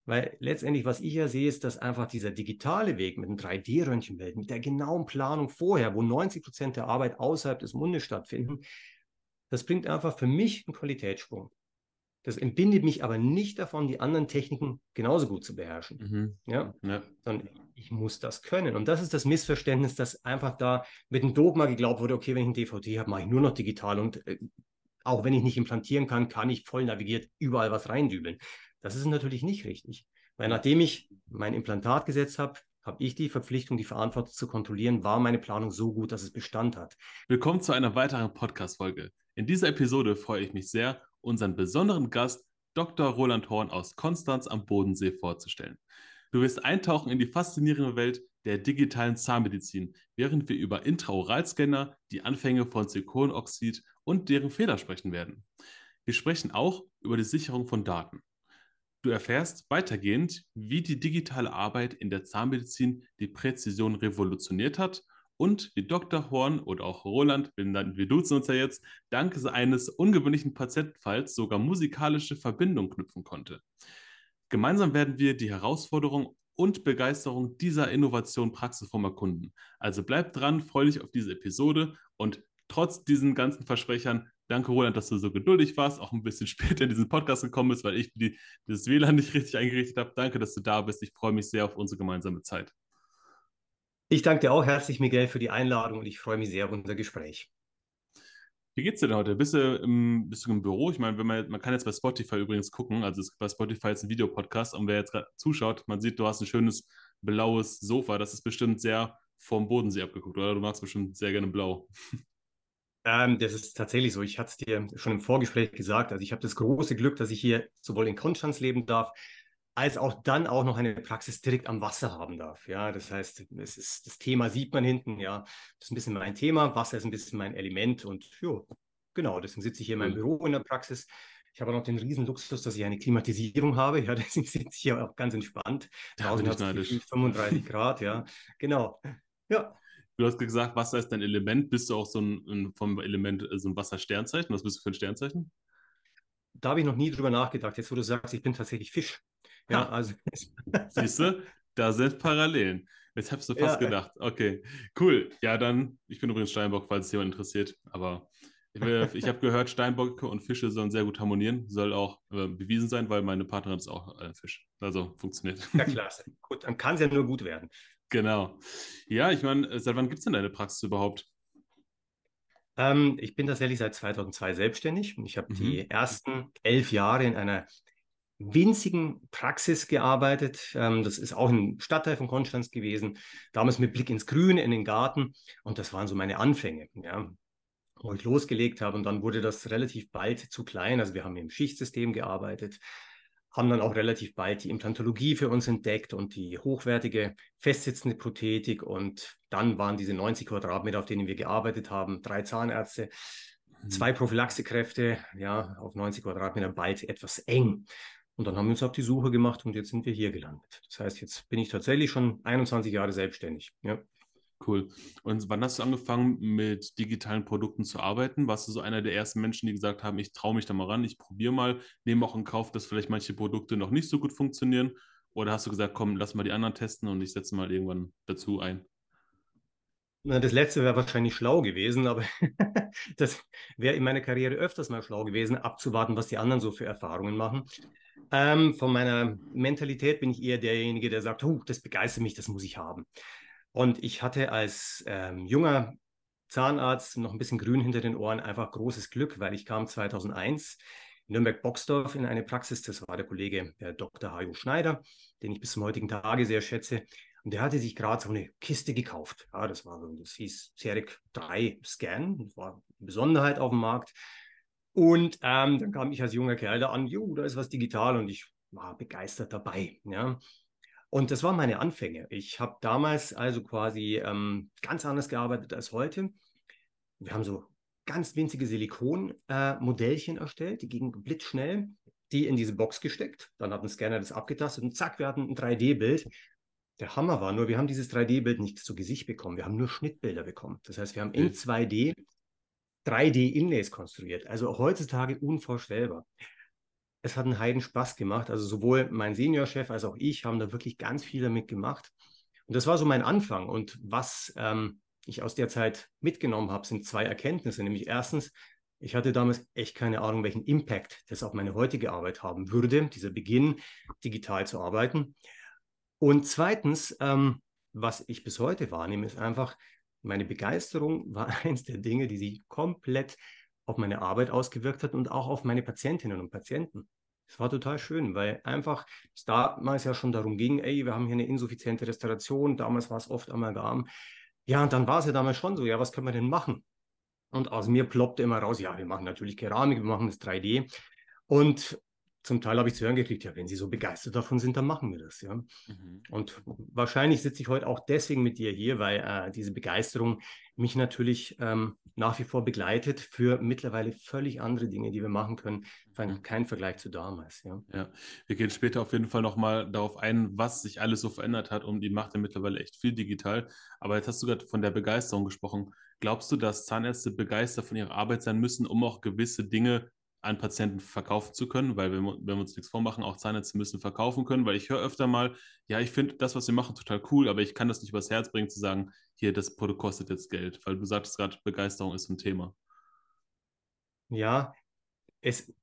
Weil letztendlich, was ich ja sehe, ist, dass einfach dieser digitale Weg mit dem 3D-Röntgenbild, mit der genauen Planung vorher, wo 90% der Arbeit außerhalb des Mundes stattfinden, das bringt einfach für mich einen Qualitätssprung. Das entbindet mich aber nicht davon, die anderen Techniken genauso gut zu beherrschen. Mhm. Ja? Ja. Sondern ich muss das können. Und das ist das Missverständnis, dass einfach da mit dem Dogma geglaubt wurde, okay, wenn ich ein DVD habe, mache ich nur noch digital und auch wenn ich nicht implantieren kann, kann ich voll navigiert überall was reindübeln. Das ist natürlich nicht richtig. Weil nachdem ich mein Implantat gesetzt habe, habe ich die Verpflichtung, die Verantwortung zu kontrollieren, war meine Planung so gut, dass es Bestand hat. Willkommen zu einer weiteren Podcast-Folge. In dieser Episode freue ich mich sehr, unseren besonderen Gast Dr. Roland Horn aus Konstanz am Bodensee vorzustellen. Du wirst eintauchen in die faszinierende Welt der digitalen Zahnmedizin, während wir über Intraoralscanner, die Anfänge von Zirkonoxid und deren Fehler sprechen werden. Wir sprechen auch über die Sicherung von Daten. Du erfährst weitergehend, wie die digitale Arbeit in der Zahnmedizin die Präzision revolutioniert hat und wie Dr. Horn oder auch Roland, wir duzen uns ja jetzt, dank eines ungewöhnlichen Patientenfalls sogar musikalische Verbindungen knüpfen konnte. Gemeinsam werden wir die Herausforderung und Begeisterung dieser Innovation praxisform erkunden. Also bleib dran, freu dich auf diese Episode und trotz diesen ganzen Versprechern, danke Roland, dass du so geduldig warst, auch ein bisschen später in diesen Podcast gekommen bist, weil ich das WLAN nicht richtig eingerichtet habe. Danke, dass du da bist. Ich freue mich sehr auf unsere gemeinsame Zeit. Ich danke dir auch herzlich, Miguel, für die Einladung und ich freue mich sehr auf unser Gespräch. Wie geht's dir denn heute? Bist du im Büro? Ich meine, man kann jetzt bei Spotify übrigens gucken, also bei Spotify ist ein Videopodcast und wer jetzt gerade zuschaut, man sieht, du hast ein schönes blaues Sofa. Das ist bestimmt sehr vom Bodensee abgeguckt, oder? Du magst bestimmt sehr gerne blau. Das ist tatsächlich so. Ich hatte es dir schon im Vorgespräch gesagt. Also ich habe das große Glück, dass ich hier sowohl in Konstanz leben darf, als auch dann auch noch eine Praxis direkt am Wasser haben darf. Ja, das heißt, das Thema sieht man hinten. Ja, das ist ein bisschen mein Thema. Wasser ist ein bisschen mein Element und jo, genau. Deswegen sitze ich hier in meinem Cool. Büro in der Praxis. Ich habe auch noch den riesen Luxus, dass ich eine Klimatisierung habe. Ja, deswegen sitze ich hier auch ganz entspannt. Da bin Draußen ich hat es gefühlt neidisch. 35 Grad. Ja, genau. Ja. Du hast gesagt, Wasser ist dein Element. Bist du auch vom Element so ein Wassersternzeichen? Was bist du für ein Sternzeichen? Da habe ich noch nie drüber nachgedacht. Jetzt, wo du sagst, ich bin tatsächlich Fisch. Ja, Ha, also, siehst du, da sind Parallelen. Jetzt hast du fast ja, gedacht. Okay, cool. Ja, dann, ich bin übrigens Steinbock, falls es jemand interessiert. Aber ich habe gehört, Steinböcke und Fische sollen sehr gut harmonieren. Soll auch bewiesen sein, weil meine Partnerin ist auch Fisch. Also funktioniert. ja, klasse. Gut, dann kann es ja nur gut werden. Genau. Ja, ich meine, seit wann gibt es denn deine Praxis überhaupt? Ich bin tatsächlich seit 2002 selbstständig und ich habe Mhm. die ersten 11 Jahre in einer winzigen Praxis gearbeitet. Das ist auch ein Stadtteil von Konstanz gewesen, damals mit Blick ins Grün, in den Garten. Und das waren so meine Anfänge, ja, wo ich losgelegt habe. Und dann wurde das relativ bald zu klein. Also wir haben im Schichtsystem gearbeitet, haben dann auch relativ bald die Implantologie für uns entdeckt und die hochwertige festsitzende Prothetik. Und dann waren diese 90 Quadratmeter, auf denen wir gearbeitet haben, 3 Zahnärzte, Mhm. 2 Prophylaxekräfte, ja, auf 90 Quadratmeter bald etwas eng. Und dann haben wir uns auf die Suche gemacht und jetzt sind wir hier gelandet. Das heißt, jetzt bin ich tatsächlich schon 21 Jahre selbstständig. Ja. Cool. Und wann hast du angefangen, mit digitalen Produkten zu arbeiten? Warst du so einer der ersten Menschen, die gesagt haben, ich traue mich da mal ran, ich probiere mal, nehme auch in Kauf, dass vielleicht manche Produkte noch nicht so gut funktionieren? Oder hast du gesagt, komm, lass mal die anderen testen und ich setze mal irgendwann dazu ein? Na, das letzte wäre wahrscheinlich schlau gewesen, aber das wäre in meiner Karriere öfters mal schlau gewesen, abzuwarten, was die anderen so für Erfahrungen machen. Von meiner Mentalität bin ich eher derjenige, der sagt, das begeistert mich, das muss ich haben. Und ich hatte als junger Zahnarzt noch ein bisschen grün hinter den Ohren, einfach großes Glück, weil ich kam 2001 in Nürnberg-Boxdorf in eine Praxis. Das war der Kollege, der Dr. Hajo Schneider, den ich bis zum heutigen Tage sehr schätze. Und der hatte sich gerade so eine Kiste gekauft. Ja, das hieß CEREC 3 Scan. Das war eine Besonderheit auf dem Markt. Und dann kam ich als junger Kerl da an, da ist was digital und ich war begeistert dabei. Ja. Und das waren meine Anfänge. Ich habe damals also quasi ganz anders gearbeitet als heute. Wir haben so ganz winzige Silikon-Modellchen erstellt, die gingen blitzschnell, die in diese Box gesteckt. Dann hat ein Scanner das abgetastet und zack, wir hatten ein 3D-Bild. Der Hammer war nur, wir haben dieses 3D-Bild nicht zu Gesicht bekommen. Wir haben nur Schnittbilder bekommen. Das heißt, wir haben in Okay. 2D 3D-Inlays konstruiert. Also auch heutzutage unvorstellbar. es hat einen Heiden Spaß gemacht. Also sowohl mein Seniorchef als auch ich haben da wirklich ganz viel damit gemacht. Und das war so mein Anfang. Und was ich aus der Zeit mitgenommen habe, sind zwei Erkenntnisse. Nämlich erstens, ich hatte damals echt keine Ahnung, welchen Impact das auf meine heutige Arbeit haben würde, dieser Beginn, digital zu arbeiten. Und zweitens, was ich bis heute wahrnehme, ist einfach, meine Begeisterung war eins der Dinge, die sich komplett auf meine Arbeit ausgewirkt hat und auch auf meine Patientinnen und Patienten. Es war total schön, weil einfach es damals ja schon darum ging, ey, wir haben hier eine insuffiziente Restauration, damals war es oft Amalgam. Ja, und dann war es ja damals schon so, ja, was können wir denn machen? Und aus mir ploppte immer raus, ja, wir machen natürlich Keramik, wir machen das 3D. Und zum Teil habe ich zu hören gekriegt, ja, wenn Sie so begeistert davon sind, dann machen wir das, ja. Mhm. Und wahrscheinlich sitze ich heute auch deswegen mit dir hier, weil diese Begeisterung mich natürlich nach wie vor begleitet für mittlerweile völlig andere Dinge, die wir machen können. Mhm. Kein Vergleich zu damals. Ja. Ja, wir gehen später auf jeden Fall nochmal darauf ein, was sich alles so verändert hat, und die macht ja mittlerweile echt viel digital. Aber jetzt hast du gerade von der Begeisterung gesprochen. Glaubst du, dass Zahnärzte begeistert von ihrer Arbeit sein müssen, um auch gewisse Dinge an Patienten verkaufen zu können? Weil wenn wir uns nichts vormachen, auch Zahnärzte müssen verkaufen können, weil ich höre öfter mal, ja, ich finde das, was wir machen, total cool, aber ich kann das nicht übers Herz bringen, zu sagen, hier, das Produkt kostet jetzt Geld, weil du sagtest gerade, Begeisterung ist ein Thema. Ja, es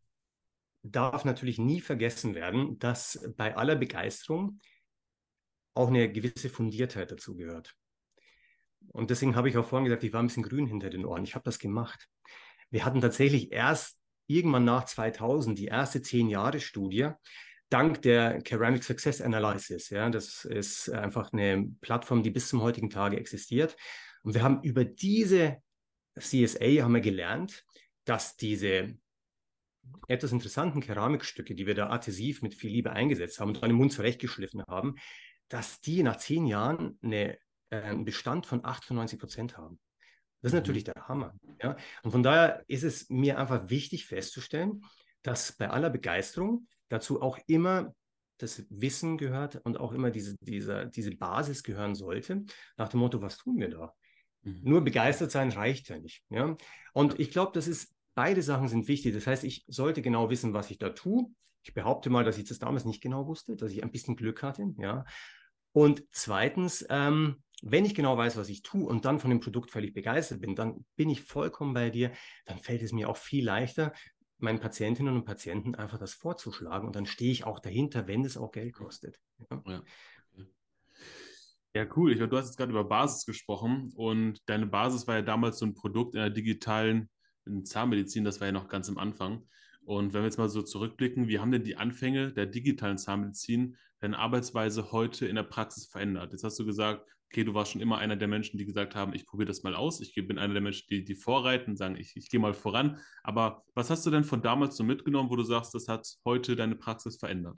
darf natürlich nie vergessen werden, dass bei aller Begeisterung auch eine gewisse Fundiertheit dazu gehört. Und deswegen habe ich auch vorhin gesagt, ich war ein bisschen grün hinter den Ohren. Ich habe das gemacht. Wir hatten tatsächlich erst irgendwann nach 2000 die erste 10-Jahre-Studie, dank der Ceramic Success Analysis. Ja, das ist einfach eine Plattform, die bis zum heutigen Tage existiert. Und wir haben über diese CSA haben wir gelernt, dass diese etwas interessanten Keramikstücke, die wir da adhesiv mit viel Liebe eingesetzt haben und dann im Mund zurechtgeschliffen haben, dass die nach 10 Jahren einen Bestand von 98% haben. Das ist natürlich Mhm. der Hammer. Ja? Und von daher ist es mir einfach wichtig festzustellen, dass bei aller Begeisterung dazu auch immer das Wissen gehört und auch immer diese Basis gehören sollte, nach dem Motto, was tun wir da? Mhm. Nur begeistert sein reicht ja nicht. Ja? Ja. Und ich glaube, beide Sachen sind wichtig. Das heißt, ich sollte genau wissen, was ich da tue. Ich behaupte mal, dass ich das damals nicht genau wusste, dass ich ein bisschen Glück hatte. Ja? Und zweitens, wenn ich genau weiß, was ich tue und dann von dem Produkt völlig begeistert bin, dann bin ich vollkommen bei dir. Dann fällt es mir auch viel leichter, meinen Patientinnen und Patienten einfach das vorzuschlagen. Und dann stehe ich auch dahinter, wenn es auch Geld kostet. Ja. Ja. Okay. Ja, cool. Ich glaube, du hast jetzt gerade über Basis gesprochen, und deine Basis war ja damals so ein Produkt in der digitalen Zahnmedizin, das war ja noch ganz am Anfang. Und wenn wir jetzt mal so zurückblicken, wie haben denn die Anfänge der digitalen Zahnmedizin deine Arbeitsweise heute in der Praxis verändert? Jetzt hast du gesagt, okay, du warst schon immer einer der Menschen, die gesagt haben, ich probiere das mal aus. Ich bin einer der Menschen, die vorreiten und sagen, ich gehe mal voran. Aber was hast du denn von damals so mitgenommen, wo du sagst, das hat heute deine Praxis verändert?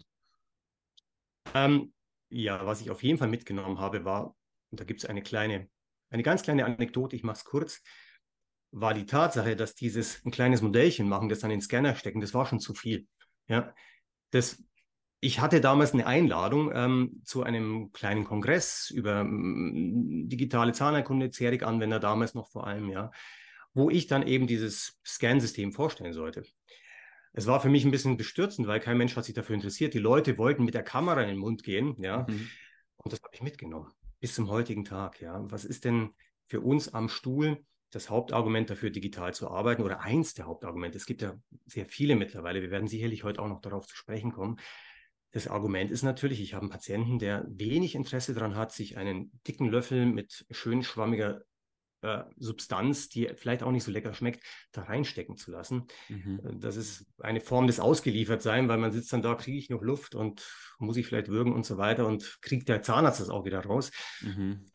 Ähm, ja, was ich auf jeden Fall mitgenommen habe, war, und da gibt es eine ganz kleine Anekdote, ich mache es kurz, war die Tatsache, dass ein kleines Modellchen machen, das dann in den Scanner stecken, das war schon zu viel. Ja, das, ich hatte damals eine Einladung zu einem kleinen Kongress über digitale Zahnerkunde, CERIC-Anwender damals noch vor allem, ja, wo ich dann eben dieses Scansystem vorstellen sollte. Es war für mich ein bisschen bestürzend, weil kein Mensch hat sich dafür interessiert. Die Leute wollten mit der Kamera in den Mund gehen, ja, Mhm. und das habe ich mitgenommen bis zum heutigen Tag, ja. Was ist denn für uns am Stuhl das Hauptargument dafür, digital zu arbeiten oder eins der Hauptargumente? Es gibt ja sehr viele mittlerweile. Wir werden sicherlich heute auch noch darauf zu sprechen kommen. Das Argument ist natürlich, ich habe einen Patienten, der wenig Interesse daran hat, sich einen dicken Löffel mit schön schwammiger Substanz, die vielleicht auch nicht so lecker schmeckt, da reinstecken zu lassen. Mhm. Das ist eine Form des Ausgeliefertsein, weil man sitzt dann da, kriege ich noch Luft und muss ich vielleicht würgen und so weiter und kriegt der Zahnarzt das auch wieder raus. Mhm.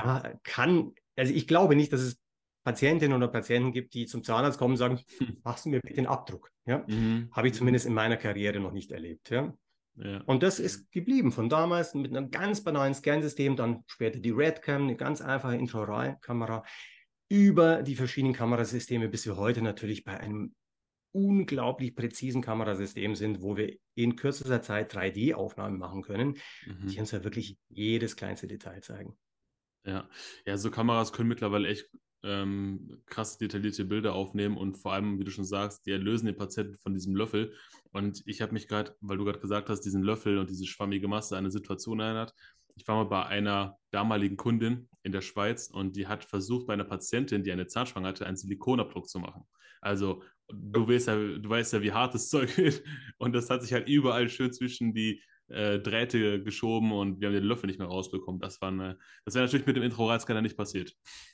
Also ich glaube nicht, dass es Patientinnen oder Patienten gibt, die zum Zahnarzt kommen und sagen, machst du mir bitte den Abdruck. Ja? Mhm. Habe ich zumindest in meiner Karriere noch nicht erlebt. Ja? Ja. Und das ist geblieben von damals mit einem ganz banalen Scansystem, dann später die Redcam, eine ganz einfache Intraoralkamera, über die verschiedenen Kamerasysteme, bis wir heute natürlich bei einem unglaublich präzisen Kamerasystem sind, wo wir in kürzester Zeit 3D-Aufnahmen machen können, Mhm. die uns ja wirklich jedes kleinste Detail zeigen. Ja. Ja, so Kameras können mittlerweile echt krass detaillierte Bilder aufnehmen und vor allem, wie du schon sagst, die erlösen den Patienten von diesem Löffel. Und ich habe mich gerade, weil du gerade gesagt hast, diesen Löffel und diese schwammige Masse an eine Situation erinnert. Ich war mal bei einer damaligen Kundin in der Schweiz und die hat versucht, bei einer Patientin, die eine Zahnspange hatte, einen Silikonabdruck zu machen. Also du weißt ja, wie hart das Zeug ist. Und das hat sich halt überall schön zwischen die Drähte geschoben und wir haben den Löffel nicht mehr rausbekommen. Das wäre natürlich mit dem Intraoralscanner nicht passiert.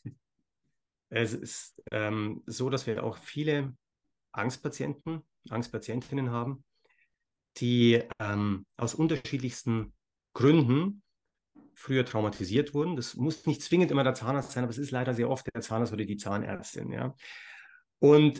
Es ist so, dass wir auch viele Angstpatientinnen haben, die aus unterschiedlichsten Gründen früher traumatisiert wurden. Das muss nicht zwingend immer der Zahnarzt sein, aber es ist leider sehr oft der Zahnarzt oder die Zahnärztin. Ja? Und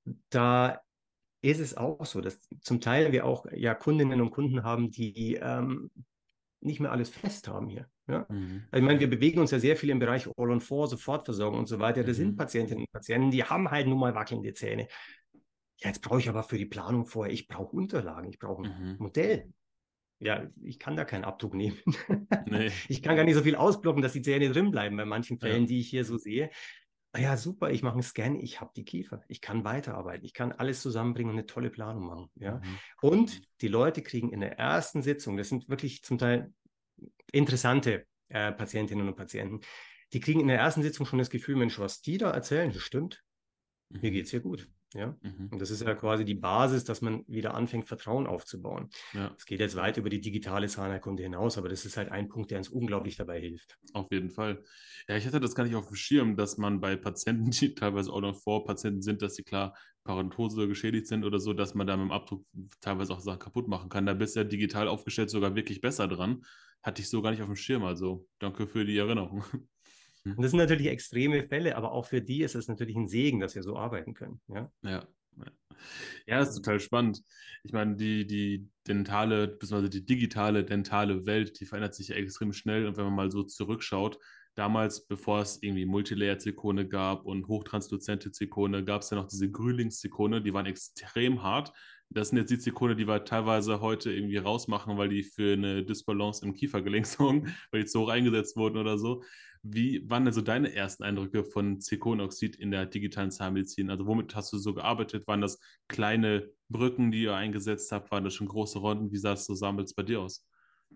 da ist es auch so, dass zum Teil wir auch ja Kundinnen und Kunden haben, die nicht mehr alles fest haben hier. Ja? Mhm. Also ich meine, wir bewegen uns ja sehr viel im Bereich All-on-4, Sofortversorgung und so weiter. Das sind Mhm. Patientinnen und Patienten, die haben halt nun mal wackelnde Zähne. Ja, jetzt brauche ich aber für die Planung vorher, ich brauche Unterlagen, ich brauche ein Mhm. Modell. Ja, ich kann da keinen Abdruck nehmen. Nee, Ich kann gar nicht so viel ausblocken, dass die Zähne drin bleiben bei manchen ja. Fällen, die ich hier so sehe. Ah ja, super, ich mache einen Scan, ich habe die Kiefer, ich kann weiterarbeiten, ich kann alles zusammenbringen und eine tolle Planung machen. Ja? Mhm. Und die Leute kriegen in der ersten Sitzung, das sind wirklich zum Teil interessante Patientinnen und Patienten, die kriegen in der ersten Sitzung schon das Gefühl, Mensch, was die da erzählen, das stimmt, mir Mhm. geht es hier gut. Ja? Mhm. Und das ist ja quasi die Basis, dass man wieder anfängt, Vertrauen aufzubauen. Ja, Es geht jetzt weit über die digitale Zahnerkunde hinaus, aber das ist halt ein Punkt, der uns unglaublich dabei hilft. auf jeden Fall. Ja, ich hatte das gar nicht auf dem Schirm, dass man bei Patienten, die teilweise auch noch Vor-Patienten sind, dass sie klar Parodontiose geschädigt sind oder so, dass man da mit dem Abdruck teilweise auch Sachen kaputt machen kann. Da bist du ja digital aufgestellt sogar wirklich besser dran. Hatte ich so gar nicht auf dem Schirm. Also danke für die Erinnerung. Und das sind natürlich extreme Fälle, aber auch für die ist es natürlich ein Segen, dass wir so arbeiten können. Ja? Ja. Ja, ja, das ist total spannend. Ich meine, die dentale, beziehungsweise die digitale dentale Welt, die verändert sich ja extrem schnell. Und wenn man mal so zurückschaut, damals, bevor es irgendwie Multilayer-Zirkone gab und hochtransluzente Zirkone, gab es ja noch diese Grühlings-Zirkone, die waren extrem hart. Das sind jetzt die Zirkone, die wir teilweise heute irgendwie rausmachen, weil die für eine Dysbalance im Kiefergelenk sorgen, weil die zu hoch eingesetzt wurden oder so. Wie waren denn so deine ersten Eindrücke von Zirkonoxid in der digitalen Zahnmedizin? Also womit hast du so gearbeitet? Waren das kleine Brücken, die ihr eingesetzt habt? Waren das schon große Ronden? Wie sah es so damals bei dir aus?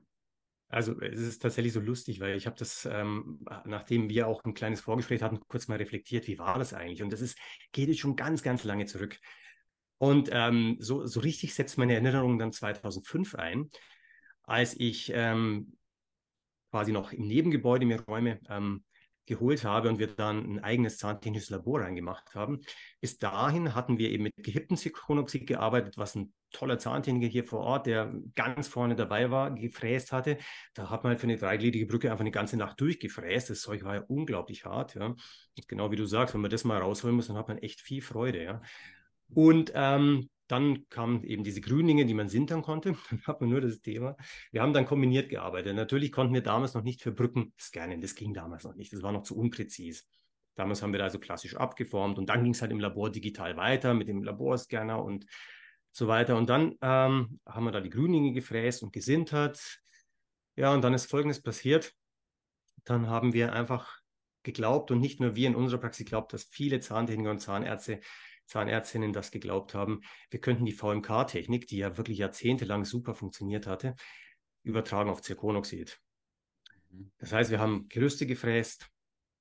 Also es ist tatsächlich so lustig, weil ich habe das, nachdem wir auch ein kleines Vorgespräch hatten, kurz mal reflektiert, wie war das eigentlich? Und das ist, geht jetzt schon ganz, ganz lange zurück. Und so richtig setzt meine Erinnerung dann 2005 ein, als ich quasi noch im Nebengebäude mir Räume geholt habe und wir dann ein eigenes zahntechnisches Labor reingemacht haben. Bis dahin hatten wir eben mit gehipptem Zirkonoxid gearbeitet, was ein toller Zahntechniker hier vor Ort, der ganz vorne dabei war, gefräst hatte. Da hat man halt für eine dreigliedrige Brücke einfach eine ganze Nacht durchgefräst. Das Zeug war ja unglaublich hart. Ja. Und genau wie du sagst, wenn man das mal rausholen muss, dann hat man echt viel Freude. Ja. Und dann kamen eben diese Grünlinge, die man sintern konnte. Dann hat man nur das Thema. Wir haben dann kombiniert gearbeitet. Natürlich konnten wir damals noch nicht für Brücken scannen. Das ging damals noch nicht. Das war noch zu unpräzis. Damals haben wir da also klassisch abgeformt und dann ging es halt im Labor digital weiter mit dem Laborscanner und so weiter. Und dann haben wir da die Grünlinge gefräst und gesintert. Ja, und dann ist Folgendes passiert. Dann haben wir einfach geglaubt und nicht nur wir in unserer Praxis geglaubt, dass viele Zahntechniker und Zahnärzte, Zahnärztinnen das geglaubt haben. Wir könnten die VMK-Technik, die ja wirklich jahrzehntelang super funktioniert hatte, übertragen auf Zirkonoxid. Mhm. Das heißt, wir haben Gerüste gefräst,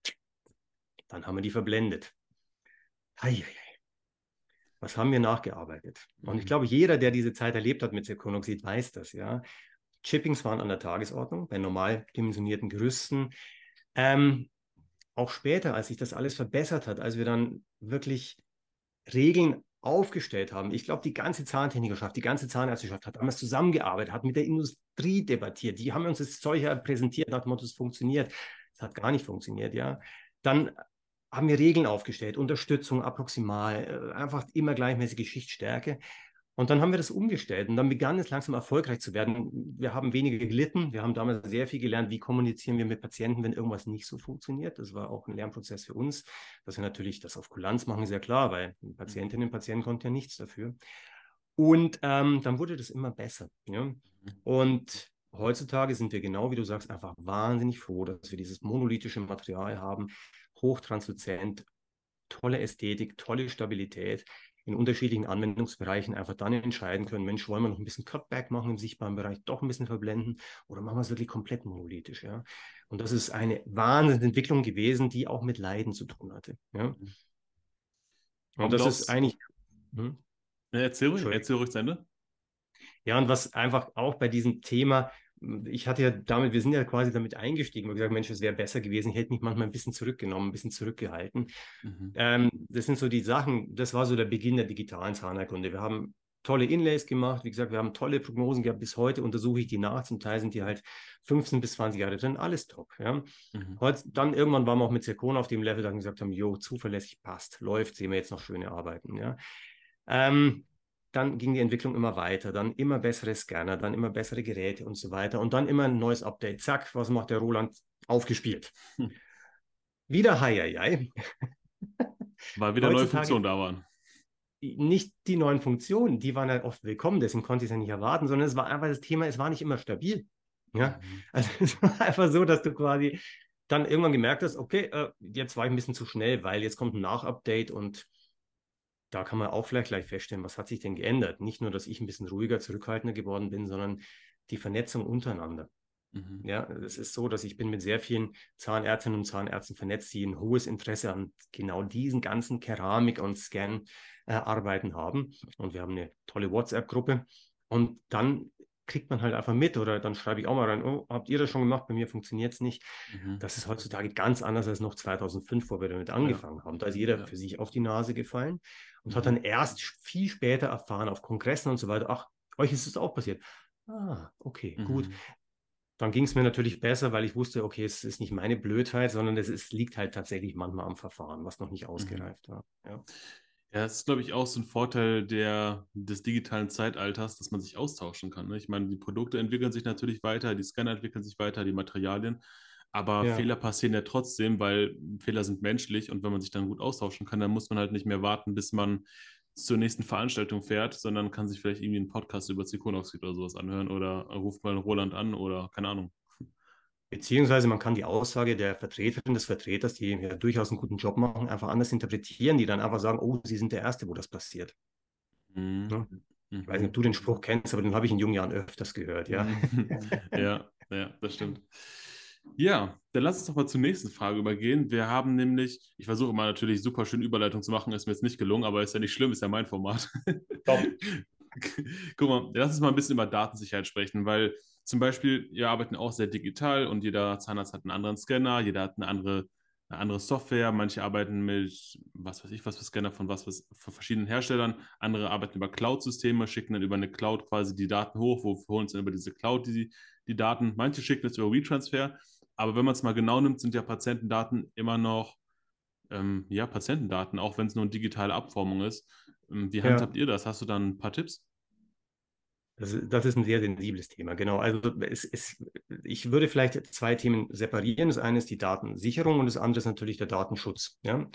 dann haben wir die verblendet. Hei, was haben wir nachgearbeitet? Und ich Mhm. glaube, jeder, der diese Zeit erlebt hat mit Zirkonoxid, weiß das, ja. Chippings waren an der Tagesordnung bei normal dimensionierten Gerüsten. Ähm, auch später, als sich das alles verbessert hat, als wir dann wirklich Regeln aufgestellt haben. Ich glaube, die ganze Zahntechnikerschaft, die ganze Zahnärzteschaft hat damals zusammengearbeitet, hat mit der Industrie debattiert. Die haben uns das Zeug ja präsentiert, nach dem Motto, es funktioniert. Es hat gar nicht funktioniert, ja. Dann haben wir Regeln aufgestellt, Unterstützung, approximal, einfach immer gleichmäßige Schichtstärke. Und dann haben wir das umgestellt und dann begann es langsam erfolgreich zu werden. Wir haben weniger gelitten. Wir haben damals sehr viel gelernt, wie kommunizieren wir mit Patienten, wenn irgendwas nicht so funktioniert. Das war auch ein Lernprozess für uns, dass wir natürlich das auf Kulanz machen, sehr klar, weil Patientinnen und Patienten konnten ja nichts dafür. Und dann wurde das immer besser. Ja? Und heutzutage sind wir genau wie du sagst, einfach wahnsinnig froh, dass wir dieses monolithische Material haben. hochtranslucent, tolle Ästhetik, tolle Stabilität in unterschiedlichen Anwendungsbereichen einfach dann entscheiden können, Mensch, wollen wir noch ein bisschen Cutback machen im sichtbaren Bereich, doch ein bisschen verblenden oder machen wir es wirklich komplett monolithisch, ja. Und das ist eine Wahnsinnsentwicklung gewesen, die auch mit Leiden zu tun hatte, ja. Und Warum das ist glaubst eigentlich, du? Erzähl ruhig zu Ende. ja, und was einfach auch bei diesem Thema, ich hatte ja damit, wir sind ja quasi damit eingestiegen, wir haben gesagt, Mensch, es wäre besser gewesen, ich hätte mich manchmal ein bisschen zurückgenommen, ein bisschen zurückgehalten. Mhm. Das sind so die Sachen, das war so der Beginn der digitalen Zahnerkunde. Wir haben tolle Inlays gemacht, wie gesagt, wir haben tolle Prognosen gehabt, bis heute untersuche ich die nach, zum Teil sind die halt 15 bis 20 Jahre drin, alles top, ja. Mhm. Heute, dann irgendwann waren wir auch mit Zirkon auf dem Level, da wir gesagt haben, jo, zuverlässig passt, läuft, sehen wir jetzt noch schöne Arbeiten, ja. Ähm, Dann ging die Entwicklung immer weiter, dann immer bessere Scanner, dann immer bessere Geräte und so weiter und dann immer ein neues Update. Zack, was macht der Roland? Aufgespielt. Hm. Wieder Heieiei. Weil wieder neue Heutzutage Funktionen da waren. nicht die neuen Funktionen, die waren ja oft willkommen, deswegen konnte ich es ja nicht erwarten, sondern es war einfach das Thema, es war nicht immer stabil. Ja, Mhm. also es war einfach so, dass du quasi dann irgendwann gemerkt hast, okay, jetzt war ich ein bisschen zu schnell, weil jetzt kommt ein Nachupdate und da kann man auch vielleicht gleich feststellen, was hat sich denn geändert? Nicht nur, dass ich ein bisschen ruhiger, zurückhaltender geworden bin, sondern die Vernetzung untereinander. Mhm. Ja, es ist so, dass ich bin mit sehr vielen Zahnärztinnen und Zahnärzten vernetzt, die ein hohes Interesse an genau diesen ganzen Keramik- und Scan-Arbeiten haben. Und wir haben eine tolle WhatsApp-Gruppe. Und dann kriegt man halt einfach mit oder dann schreibe ich auch mal rein, oh, habt ihr das schon gemacht? Bei mir funktioniert es nicht. Mhm. Das ist heutzutage ganz anders als noch 2005, wo wir damit Ja, angefangen haben. Da ist jeder ja. für sich auf die Nase gefallen und hat Mhm. dann erst viel später erfahren, auf Kongressen und so weiter, ach, euch ist es auch passiert. Ah, okay, gut. Mhm. Dann ging es mir natürlich besser, weil ich wusste, okay, es ist nicht meine Blödheit, sondern liegt halt tatsächlich manchmal am Verfahren, was noch nicht Mhm. ausgereift war. Ja. Ja, es ist, glaube ich, auch so ein Vorteil des digitalen Zeitalters, dass man sich austauschen kann. Ne? Ich meine, die Produkte entwickeln sich natürlich weiter, die Scanner entwickeln sich weiter, die Materialien, aber Ja. Fehler passieren ja trotzdem, weil Fehler sind menschlich und wenn man sich dann gut austauschen kann, dann muss man halt nicht mehr warten, bis man zur nächsten Veranstaltung fährt, sondern kann sich vielleicht irgendwie einen Podcast über Zirkonoxid oder sowas anhören oder ruft mal Roland an oder keine Ahnung. Beziehungsweise man kann die Aussage der Vertreterin des Vertreters, die ja durchaus einen guten Job machen, einfach anders interpretieren, die dann einfach sagen, oh, Sie sind der Erste, wo das passiert. Mhm. Ja. Ich weiß nicht, ob Mhm. du den Spruch kennst, aber den habe ich in jungen Jahren öfters gehört, ja. Mhm. Ja, ja, das stimmt. Ja, dann lass uns doch mal zur nächsten Frage übergehen. Wir haben nämlich, ich versuche mal natürlich super schön Überleitung zu machen, ist mir jetzt nicht gelungen, aber ist ja nicht schlimm, ist ja mein Format. Top. Guck mal, lass uns mal ein bisschen über Datensicherheit sprechen, weil zum Beispiel, wir arbeiten auch sehr digital und jeder Zahnarzt hat einen anderen Scanner, jeder hat eine andere Software, manche arbeiten mit, was weiß ich, was für Scanner von verschiedenen Herstellern, andere arbeiten über Cloud-Systeme, schicken dann über eine Cloud quasi die Daten hoch, wo holen uns dann über diese Cloud die Daten, manche schicken es über WeTransfer, aber wenn man es mal genau nimmt, sind ja Patientendaten immer noch ja, Patientendaten, auch wenn es nur eine digitale Abformung ist. Wie Ja. handhabt ihr das? Hast du dann ein paar Tipps? Das ist ein sehr sensibles Thema, genau. Also ich würde vielleicht zwei Themen separieren. Das eine ist die Datensicherung und das andere ist natürlich der Datenschutz. Ja?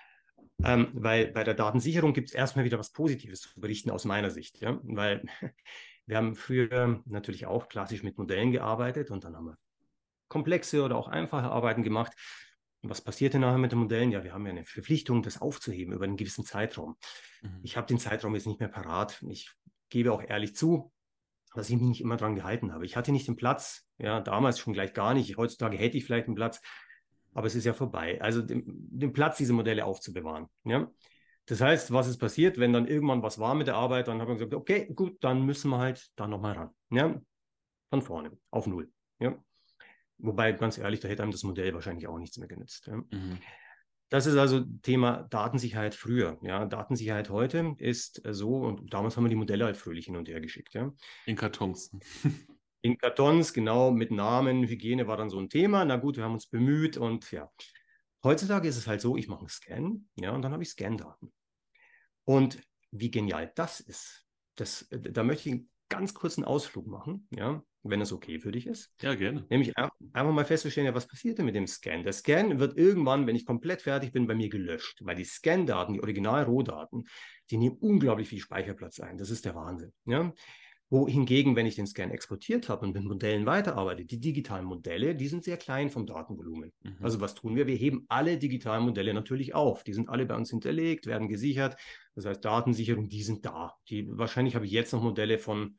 Weil bei der Datensicherung gibt es erstmal wieder was Positives zu berichten aus meiner Sicht. Ja? Weil wir haben früher natürlich auch klassisch mit Modellen gearbeitet und dann haben wir komplexe oder auch einfache Arbeiten gemacht. Und was passiert denn nachher mit den Modellen? Ja, wir haben ja eine Verpflichtung, das aufzuheben über einen gewissen Zeitraum. Mhm. Ich habe den Zeitraum jetzt nicht mehr parat. Ich gebe auch ehrlich zu, dass ich mich nicht immer dran gehalten habe. Ich hatte nicht den Platz, ja, damals schon gleich gar nicht. Heutzutage hätte ich vielleicht einen Platz, aber es ist ja vorbei. Also den Platz, diese Modelle aufzubewahren. Ja. Das heißt, was ist passiert, wenn dann irgendwann was war mit der Arbeit, dann habe ich gesagt, okay, gut, dann müssen wir halt da nochmal ran. Ja, von vorne, auf Null. Ja. Wobei, ganz ehrlich, da hätte einem das Modell wahrscheinlich auch nichts mehr genützt. Ja. Mhm. Das ist also Thema Datensicherheit früher. Ja. Datensicherheit heute ist so, und damals haben wir die Modelle halt fröhlich hin und her geschickt. Ja. In Kartons. In Kartons, genau, mit Namen, Hygiene war dann so ein Thema. Na gut, wir haben uns bemüht und ja. Heutzutage ist es halt so, ich mache einen Scan, ja, und dann habe ich Scan-Daten. Und wie genial das ist, da möchte ich einen ganz kurzen Ausflug machen, ja, wenn es okay für dich ist. Ja, gerne. Nämlich einfach mal festzustellen, ja, was passiert denn mit dem Scan? Der Scan wird irgendwann, wenn ich komplett fertig bin, bei mir gelöscht, weil die Scan-Daten, die Original-Rohdaten, die nehmen unglaublich viel Speicherplatz ein. Das ist der Wahnsinn. Ja? Wohingegen, wenn ich den Scan exportiert habe und mit Modellen weiterarbeite, die digitalen Modelle, die sind sehr klein vom Datenvolumen. Also was tun wir? Wir heben alle digitalen Modelle natürlich auf. Die sind alle bei uns hinterlegt, werden gesichert. Das heißt, Datensicherung, die sind da. Wahrscheinlich habe ich jetzt noch Modelle von,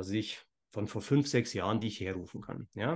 von vor 5, 6 Jahren, die ich herrufen kann. Ja?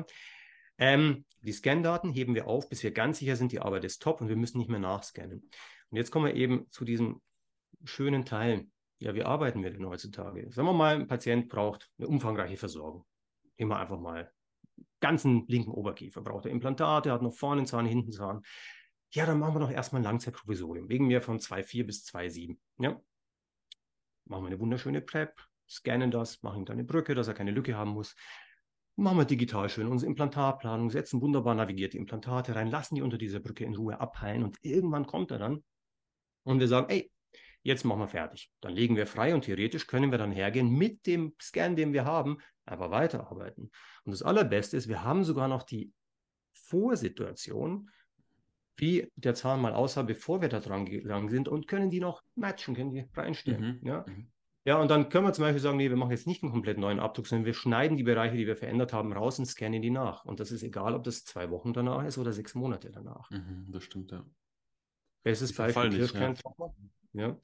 Die Scan-Daten heben wir auf, bis wir ganz sicher sind, die Arbeit ist top und wir müssen nicht mehr nachscannen. Und jetzt kommen wir eben zu diesen schönen Teilen. Ja, wie arbeiten wir denn heutzutage? Sagen wir mal, ein Patient braucht eine umfangreiche Versorgung. Nehmen wir einfach mal ganzen linken Oberkiefer. Braucht er Implantate, hat noch vorne einen Zahn, hinten einen Zahn. Ja, dann machen wir doch erstmal ein Langzeitprovisorium. Wegen mir von 2,4 bis 2,7. Ja? Machen wir eine wunderschöne PrEP, scannen das, machen ihm dann eine Brücke, dass er keine Lücke haben muss. Machen wir digital schön unsere Implantatplanung, setzen wunderbar navigierte Implantate rein, lassen die unter dieser Brücke in Ruhe abheilen und irgendwann kommt er dann und wir sagen, ey, jetzt machen wir fertig. Dann legen wir frei und theoretisch können wir dann hergehen mit dem Scan, den wir haben, einfach weiterarbeiten. Und das Allerbeste ist, wir haben sogar noch die Vorsituation, wie der Zahn mal aussah, bevor wir da dran gegangen sind und können die noch matchen, können die reinstellen. Ja? Ja, und dann können wir zum Beispiel sagen, nee, wir machen jetzt nicht einen komplett neuen Abdruck, sondern wir schneiden die Bereiche, die wir verändert haben, raus und scannen die nach. Und das ist egal, ob das 2 Wochen danach ist oder 6 Monate danach. Das stimmt, ja. Bestes Beispiel Kirschkerntrauma. Ja.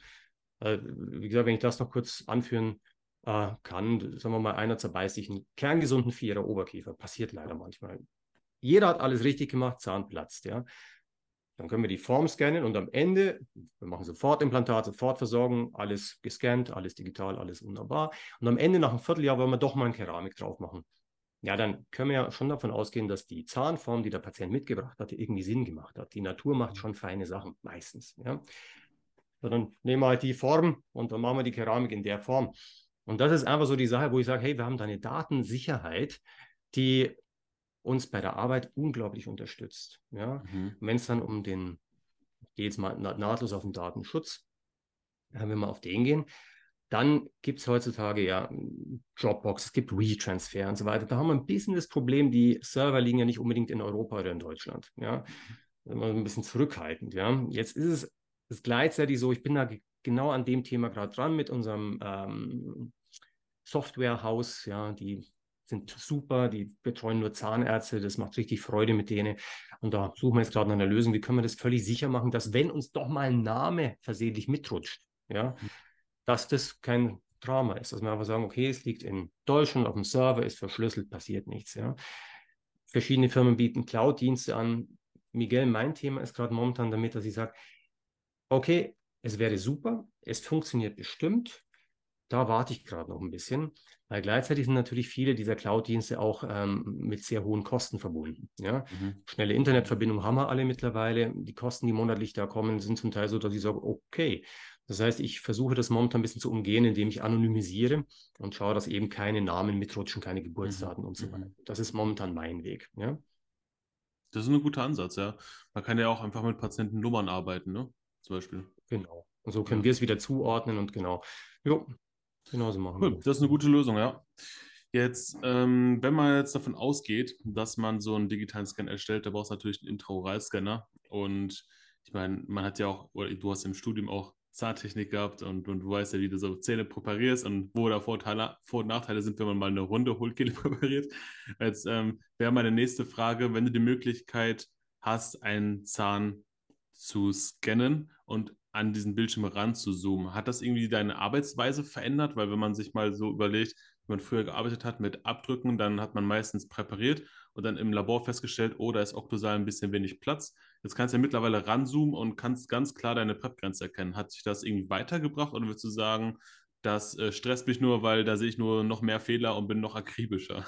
Wie gesagt, wenn ich das noch kurz anführen kann, sagen wir mal, einer zerbeißt sich einen kerngesunden Vierer Oberkiefer. Passiert leider manchmal. Jeder hat alles richtig gemacht, Zahn platzt, ja. Dann können wir die Form scannen und am Ende, wir machen sofort Implantat, sofort Versorgung, alles gescannt, alles digital, alles wunderbar. Und am Ende, nach einem Vierteljahr, wollen wir doch mal eine Keramik drauf machen. Ja, dann können wir ja schon davon ausgehen, dass die Zahnform, die der Patient mitgebracht hatte, irgendwie Sinn gemacht hat. Die Natur macht schon feine Sachen, meistens. Ja. So, dann nehmen wir halt die Form und dann machen wir die Keramik in der Form. Und das ist einfach so die Sache, wo ich sage, hey, wir haben da eine Datensicherheit, die uns bei der Arbeit unglaublich unterstützt. Ja? Wenn es dann um den, ich gehe jetzt mal nahtlos auf den Datenschutz, wenn wir mal auf den gehen, dann gibt es heutzutage ja Dropbox, es gibt WeTransfer und so weiter. Da haben wir ein bisschen das Problem, die Server liegen ja nicht unbedingt in Europa oder in Deutschland. Ja? Immer ein bisschen zurückhaltend. Ja? Jetzt ist es gleichzeitig so, ich bin da genau an dem Thema gerade dran mit unserem Softwarehaus, ja, die sind super, die betreuen nur Zahnärzte, das macht richtig Freude mit denen. Und da suchen wir jetzt gerade nach einer Lösung, wie können wir das völlig sicher machen, dass wenn uns doch mal ein Name versehentlich mitrutscht, ja, dass das kein Drama ist. Dass wir einfach sagen, okay, es liegt in Deutschland auf dem Server, ist verschlüsselt, passiert nichts. Ja. Verschiedene Firmen bieten Cloud-Dienste an. Miguel, mein Thema ist gerade momentan damit, dass ich sage, okay, es wäre super, es funktioniert bestimmt, da warte ich gerade noch ein bisschen, weil gleichzeitig sind natürlich viele dieser Cloud-Dienste auch mit sehr hohen Kosten verbunden. Ja? Schnelle Internetverbindung haben wir alle mittlerweile. Die Kosten, die monatlich da kommen, sind zum Teil so, dass ich sage, okay. Das heißt, ich versuche das momentan ein bisschen zu umgehen, indem ich anonymisiere und schaue, dass eben keine Namen mitrutschen, keine Geburtsdaten und so weiter. Das ist momentan mein Weg. Ja? Das ist ein guter Ansatz, ja. Man kann ja auch einfach mit Patientennummern arbeiten, ne? Zum Beispiel. Genau. Und so können wir es wieder zuordnen und genau. Jo, genauso machen wir Cool, das ist eine gute Lösung, ja. Jetzt, wenn man jetzt davon ausgeht, dass man so einen digitalen Scan erstellt, da brauchst du natürlich einen Intraoralscanner. Und ich meine, man hat ja auch, oder du hast im Studium auch Zahntechnik gehabt und du weißt ja, wie du so Zähne präparierst und wo da Vor- und Nachteile sind, wenn man mal eine runde Hohlkehle präpariert. Jetzt wäre meine nächste Frage, wenn du die Möglichkeit hast, einen Zahn zu scannen und an diesen Bildschirm ranzuzoomen. Hat das irgendwie deine Arbeitsweise verändert? Weil wenn man sich mal so überlegt, wenn man früher gearbeitet hat mit Abdrücken, dann hat man meistens präpariert und dann im Labor festgestellt, oh, da ist okklusal ein bisschen wenig Platz. Jetzt kannst du ja mittlerweile ranzoomen und kannst ganz klar deine Prep-Grenze erkennen. Hat sich das irgendwie weitergebracht oder würdest du sagen, das stresst mich nur, weil da sehe ich nur noch mehr Fehler und bin noch akribischer?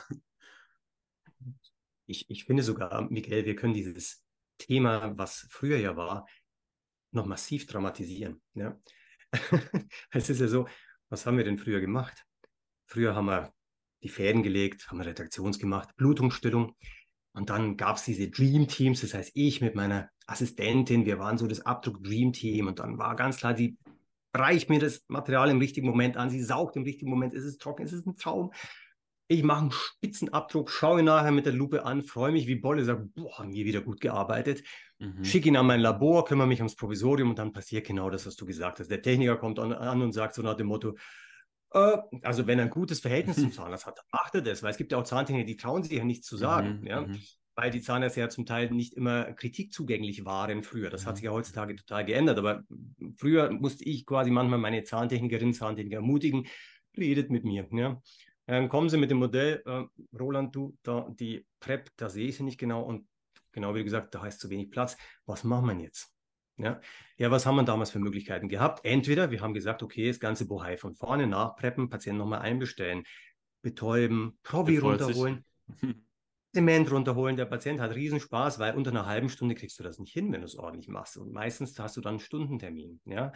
Ich finde sogar, Miguel, wir können dieses Thema, was früher ja war, noch massiv dramatisieren. Ja? Es ist ja so, was haben wir denn früher gemacht? Früher haben wir die Fäden gelegt, haben wir Redaktionsgemacht, Blutungsstillung. Und dann gab es diese Dream Teams, das heißt ich mit meiner Assistentin, wir waren so das Abdruck-Dream Team und dann war ganz klar, die reicht mir das Material im richtigen Moment an, sie saugt im richtigen Moment, ist es trocken, ist es ein Traum. Ich mache einen Spitzenabdruck, schaue ihn nachher mit der Lupe an, freue mich wie Bolle, sage, boah, haben wir wieder gut gearbeitet. Schicke ihn an mein Labor, kümmere mich ums Provisorium und dann passiert genau das, was du gesagt hast. Der Techniker kommt an und sagt so nach dem Motto, Also wenn er ein gutes Verhältnis zum Zahnarzt hat, dann macht er das, weil es gibt ja auch Zahntechniker, die trauen sich ja nichts zu sagen, Mhm, ja, mhm, weil die Zahnärzte ja zum Teil nicht immer kritikzugänglich waren früher. Das hat sich mhm, ja heutzutage total geändert, aber früher musste ich quasi manchmal meine Zahntechniker ermutigen, redet mit mir, ja. Kommen Sie mit dem Modell, Roland, du, da die PrEP, da sehe ich sie nicht genau und genau wie du gesagt, da ist zu wenig Platz. Was machen wir jetzt? Ja, ja, was haben wir damals für Möglichkeiten gehabt? Entweder wir haben gesagt, okay, das ganze Bohai von vorne nachpreppen, Patienten nochmal einbestellen, betäuben, Der Provi freut sich. runterholen, Zement runterholen. Der Patient hat Riesenspaß, weil unter einer halben Stunde kriegst du das nicht hin, wenn du es ordentlich machst. Und meistens hast du dann einen Stundentermin. Ja?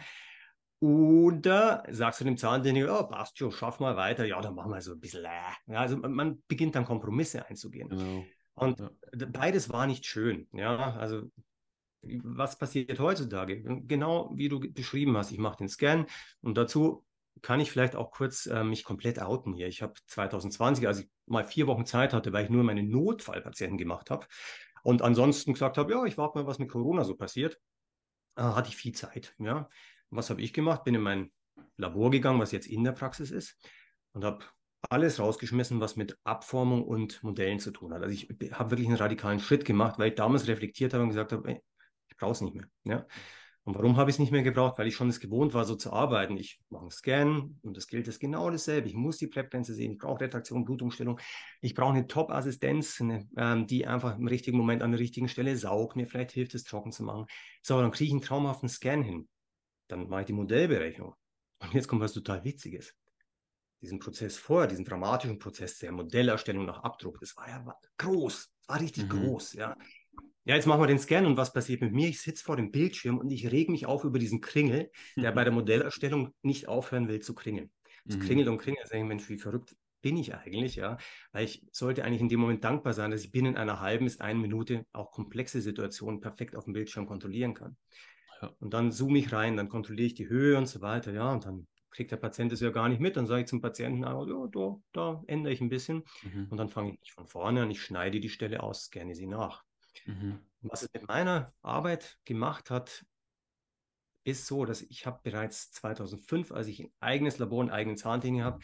Oder sagst du dem Zahntechniker, oh, passt schon, schaff mal weiter. Ja, dann machen wir so ein bisschen. Ja, also man beginnt dann Kompromisse einzugehen. Genau. Und Ja. beides war nicht schön. Ja, also was passiert heutzutage? Genau wie du beschrieben hast, ich mache den Scan und dazu kann ich vielleicht auch kurz mich komplett outen hier. Ich habe 2020, als ich mal 4 Wochen Zeit hatte, weil ich nur meine Notfallpatienten gemacht habe und ansonsten gesagt habe, ja, ich warte mal, was mit Corona so passiert, hatte ich viel Zeit. Ja. Und was habe ich gemacht? Bin in mein Labor gegangen, was jetzt in der Praxis ist und habe alles rausgeschmissen, was mit Abformung und Modellen zu tun hat. Also ich habe wirklich einen radikalen Schritt gemacht, weil ich damals reflektiert habe und gesagt habe, ey, ich brauche es nicht mehr. Ja? Und warum habe ich es nicht mehr gebraucht? Weil ich schon es gewohnt war, so zu arbeiten. Ich mache einen Scan und das gilt ist genau dasselbe. Ich muss die Plebgrenze sehen, ich brauche Retraktion, Blutumstellung, ich brauche eine Top-Assistenz, die einfach im richtigen Moment an der richtigen Stelle saugt, mir vielleicht hilft, es trocken zu machen. So, dann kriege ich einen traumhaften Scan hin. Dann mache ich die Modellberechnung. Und jetzt kommt was total Witziges. Diesen Prozess vorher, diesen dramatischen Prozess der Modellerstellung nach Abdruck, das war ja groß, war richtig Mhm. groß, ja. Ja, jetzt machen wir den Scan und was passiert mit mir? Ich sitze vor dem Bildschirm und ich reg mich auf über diesen Kringel, der bei der Modellerstellung nicht aufhören will zu kringeln. Es Mhm. kringelt und kringelt. Ich denke, Mensch, wie verrückt bin ich eigentlich, ja? Weil ich sollte eigentlich in dem Moment dankbar sein, dass ich binnen einer halben bis 1 Minute auch komplexe Situationen perfekt auf dem Bildschirm kontrollieren kann. Ja. Und dann zoome ich rein, dann kontrolliere ich die Höhe und so weiter, ja, und dann kriegt der Patient es ja gar nicht mit. Dann sage ich zum Patienten, ja, da ändere ich ein bisschen. Mhm. Und dann fange ich nicht von vorne an, ich schneide die Stelle aus, scanne sie nach. Mhm. Was es mit meiner Arbeit gemacht hat, ist so, dass ich habe bereits 2005, als ich ein eigenes Labor, einen eigenen Zahntechniker habe,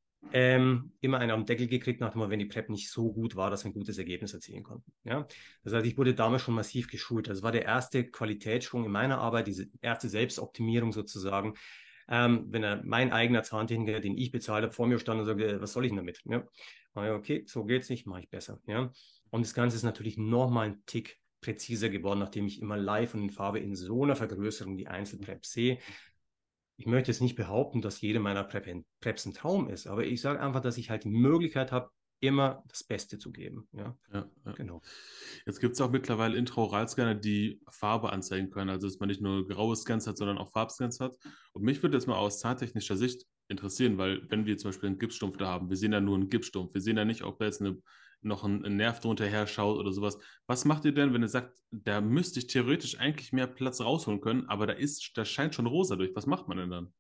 immer einen am Deckel gekriegt, nach dem Motto, wenn die PrEP nicht so gut war, dass wir ein gutes Ergebnis erzielen konnten. Ja? Das heißt, ich wurde damals schon massiv geschult. Das war der erste Qualitätssprung in meiner Arbeit, diese erste Selbstoptimierung sozusagen. Wenn mein eigener Zahntechniker, den ich bezahlt habe, vor mir stand und sagte, was soll ich denn damit? Ja? Okay, so geht's nicht, mache ich besser. Ja? Und das Ganze ist natürlich nochmal ein Tick präziser geworden, nachdem ich immer live und in Farbe in so einer Vergrößerung die Einzelpreps sehe. Ich möchte jetzt nicht behaupten, dass jede meiner Preps ein Traum ist, aber ich sage einfach, dass ich halt die Möglichkeit habe, immer das Beste zu geben. Ja, Ja, ja. genau. Jetzt gibt es auch mittlerweile Intraoralscanner, die Farbe anzeigen können. Also, dass man nicht nur graue Scans hat, sondern auch Farbscans hat. Und mich würde jetzt mal aus zahntechnischer Sicht interessieren, weil, wenn wir zum Beispiel einen Gipsstumpf da haben, wir sehen ja nur einen Gipsstumpf. Wir sehen ja nicht, ob da jetzt noch ein Nerv drunter her schaut oder sowas. Was macht ihr denn, wenn ihr sagt, da müsste ich theoretisch eigentlich mehr Platz rausholen können, aber da scheint schon rosa durch? Was macht man denn dann?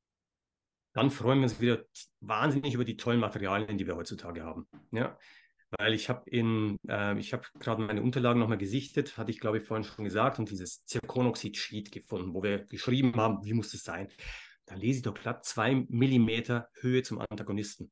Dann freuen wir uns wieder wahnsinnig über die tollen Materialien, die wir heutzutage haben. Ja, weil ich habe gerade meine Unterlagen nochmal gesichtet, hatte ich glaube ich vorhin schon gesagt, und dieses Zirkonoxid-Sheet gefunden, wo wir geschrieben haben, wie muss es sein. Da lese ich doch glatt 2 mm Höhe zum Antagonisten.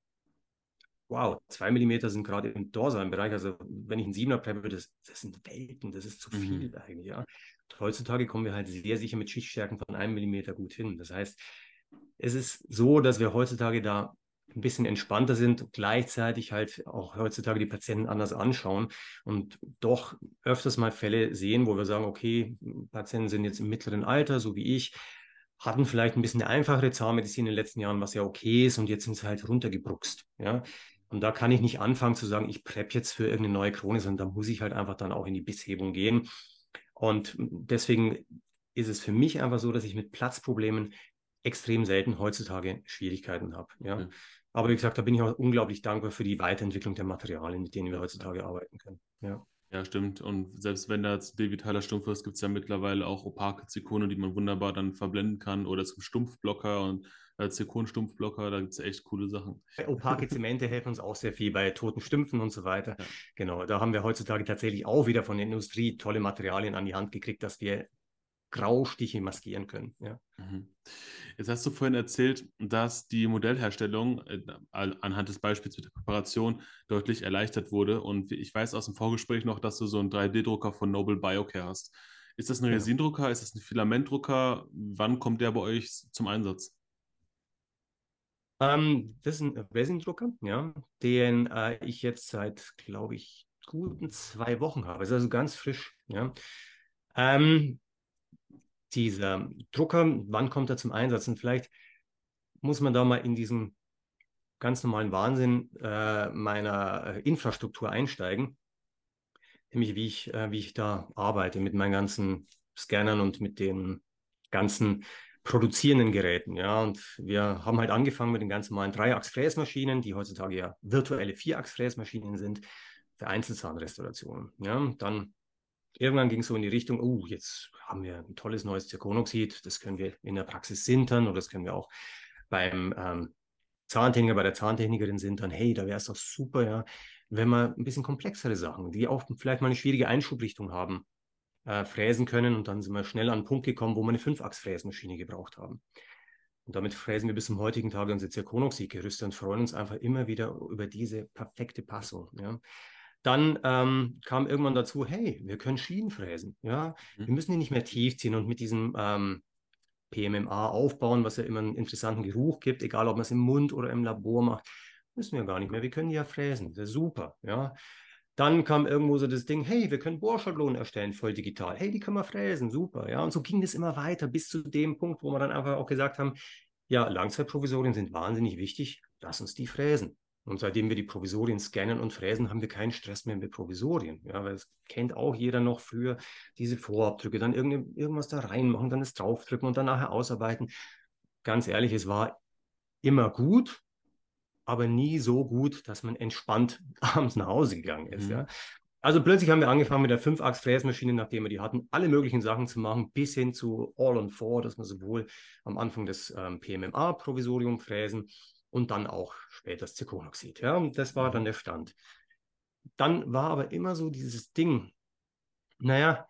Wow, 2 mm sind gerade im dorsalen Bereich. Also wenn ich einen Siebener preppe, das sind Welten, das ist zu Mhm. viel eigentlich, ja. Und heutzutage kommen wir halt sehr sicher mit Schichtstärken von 1 mm gut hin. Das heißt, es ist so, dass wir heutzutage da ein bisschen entspannter sind und gleichzeitig halt auch heutzutage die Patienten anders anschauen und doch öfters mal Fälle sehen, wo wir sagen, okay, Patienten sind jetzt im mittleren Alter, so wie ich, hatten vielleicht ein bisschen eine einfachere Zahnmedizin in den letzten Jahren, was ja okay ist, und jetzt sind sie halt runtergebruckst. Ja? Und da kann ich nicht anfangen zu sagen, ich prep jetzt für irgendeine neue Krone, sondern da muss ich halt einfach dann auch in die Bisshebung gehen. Und deswegen ist es für mich einfach so, dass ich mit Platzproblemen extrem selten heutzutage Schwierigkeiten habe. Ja? Okay. Aber wie gesagt, da bin ich auch unglaublich dankbar für die Weiterentwicklung der Materialien, mit denen wir Ja, ja. heutzutage arbeiten können. Ja. Ja, stimmt. Und selbst wenn da jetzt digitaler Stumpf ist, gibt es ja mittlerweile auch opake Zirkone, die man wunderbar dann verblenden kann oder zum Stumpfblocker und Zirkonstumpfblocker, da gibt es echt coole Sachen. Opake Zemente helfen uns auch sehr viel bei toten Stümpfen und so weiter. Ja, Genau, da haben wir heutzutage tatsächlich auch wieder von der Industrie tolle Materialien an die Hand gekriegt, dass wir Graustiche maskieren können. Ja. Mhm. Jetzt hast du vorhin erzählt, dass die Modellherstellung anhand des Beispiels mit der Präparation deutlich erleichtert wurde. Und ich weiß aus dem Vorgespräch noch, dass du so einen 3D-Drucker von Noble Biocare hast. Ist das ein Genau. Resindrucker? Ist das ein Filamentdrucker? Wann kommt der bei euch zum Einsatz? Das ist ein Resin-Drucker, ja, den ich jetzt seit, glaube ich, guten 2 Wochen habe. Ist also ganz frisch. Ja. Ähm, Dieser Drucker, wann kommt er zum Einsatz? Und vielleicht muss man da mal in diesen ganz normalen Wahnsinn meiner Infrastruktur einsteigen, nämlich wie ich da arbeite mit meinen ganzen Scannern und mit den ganzen produzierenden Geräten. Ja, und wir haben halt angefangen mit den ganz normalen Dreiachs-Fräsmaschinen, die heutzutage ja virtuelle Vierachs-Fräsmaschinen sind für Einzelzahnrestaurationen. Ja, dann irgendwann ging es so in die Richtung, oh, jetzt haben wir ein tolles neues Zirkonoxid, das können wir in der Praxis sintern oder das können wir auch beim Zahntechniker, bei der Zahntechnikerin sintern. Hey, da wäre es doch super, ja, wenn wir ein bisschen komplexere Sachen, die auch vielleicht mal eine schwierige Einschubrichtung haben, fräsen können. Und dann sind wir schnell an den Punkt gekommen, wo wir eine Fünfachs-Fräsmaschine gebraucht haben. Und damit fräsen wir bis zum heutigen Tage unsere Zirkonoxidgerüste und freuen uns einfach immer wieder über diese perfekte Passung. Ja. Dann kam irgendwann dazu, hey, wir können Schienen fräsen. Ja. Mhm. Wir müssen die nicht mehr tief ziehen und mit diesem PMMA aufbauen, was ja immer einen interessanten Geruch gibt, egal ob man es im Mund oder im Labor macht, müssen wir gar nicht mehr. Wir können die ja fräsen. Das ist super. Ja. Dann kam irgendwo so das Ding, hey, wir können Bohrschablonen erstellen, voll digital. Hey, die können wir fräsen, super. Ja. Und so ging das immer weiter bis zu dem Punkt, wo wir dann einfach auch gesagt haben, ja, Langzeitprovisorien sind wahnsinnig wichtig, lass uns die fräsen. Und seitdem wir die Provisorien scannen und fräsen, haben wir keinen Stress mehr mit Provisorien. Ja, weil es kennt auch jeder noch früher diese Vorabdrücke, dann irgendwas da reinmachen, dann das draufdrücken und dann nachher ausarbeiten. Ganz ehrlich, es war immer gut, aber nie so gut, dass man entspannt abends nach Hause gegangen ist. Ja. Mhm. Also plötzlich haben wir angefangen mit der 5-Achs-Fräsmaschine, nachdem wir die hatten, alle möglichen Sachen zu machen, bis hin zu All-on-4, dass wir sowohl am Anfang das PMMA-Provisorium fräsen und dann auch später das Zirkonoxid. Ja, und das war dann Mhm. der Stand. Dann war aber immer so dieses Ding, naja,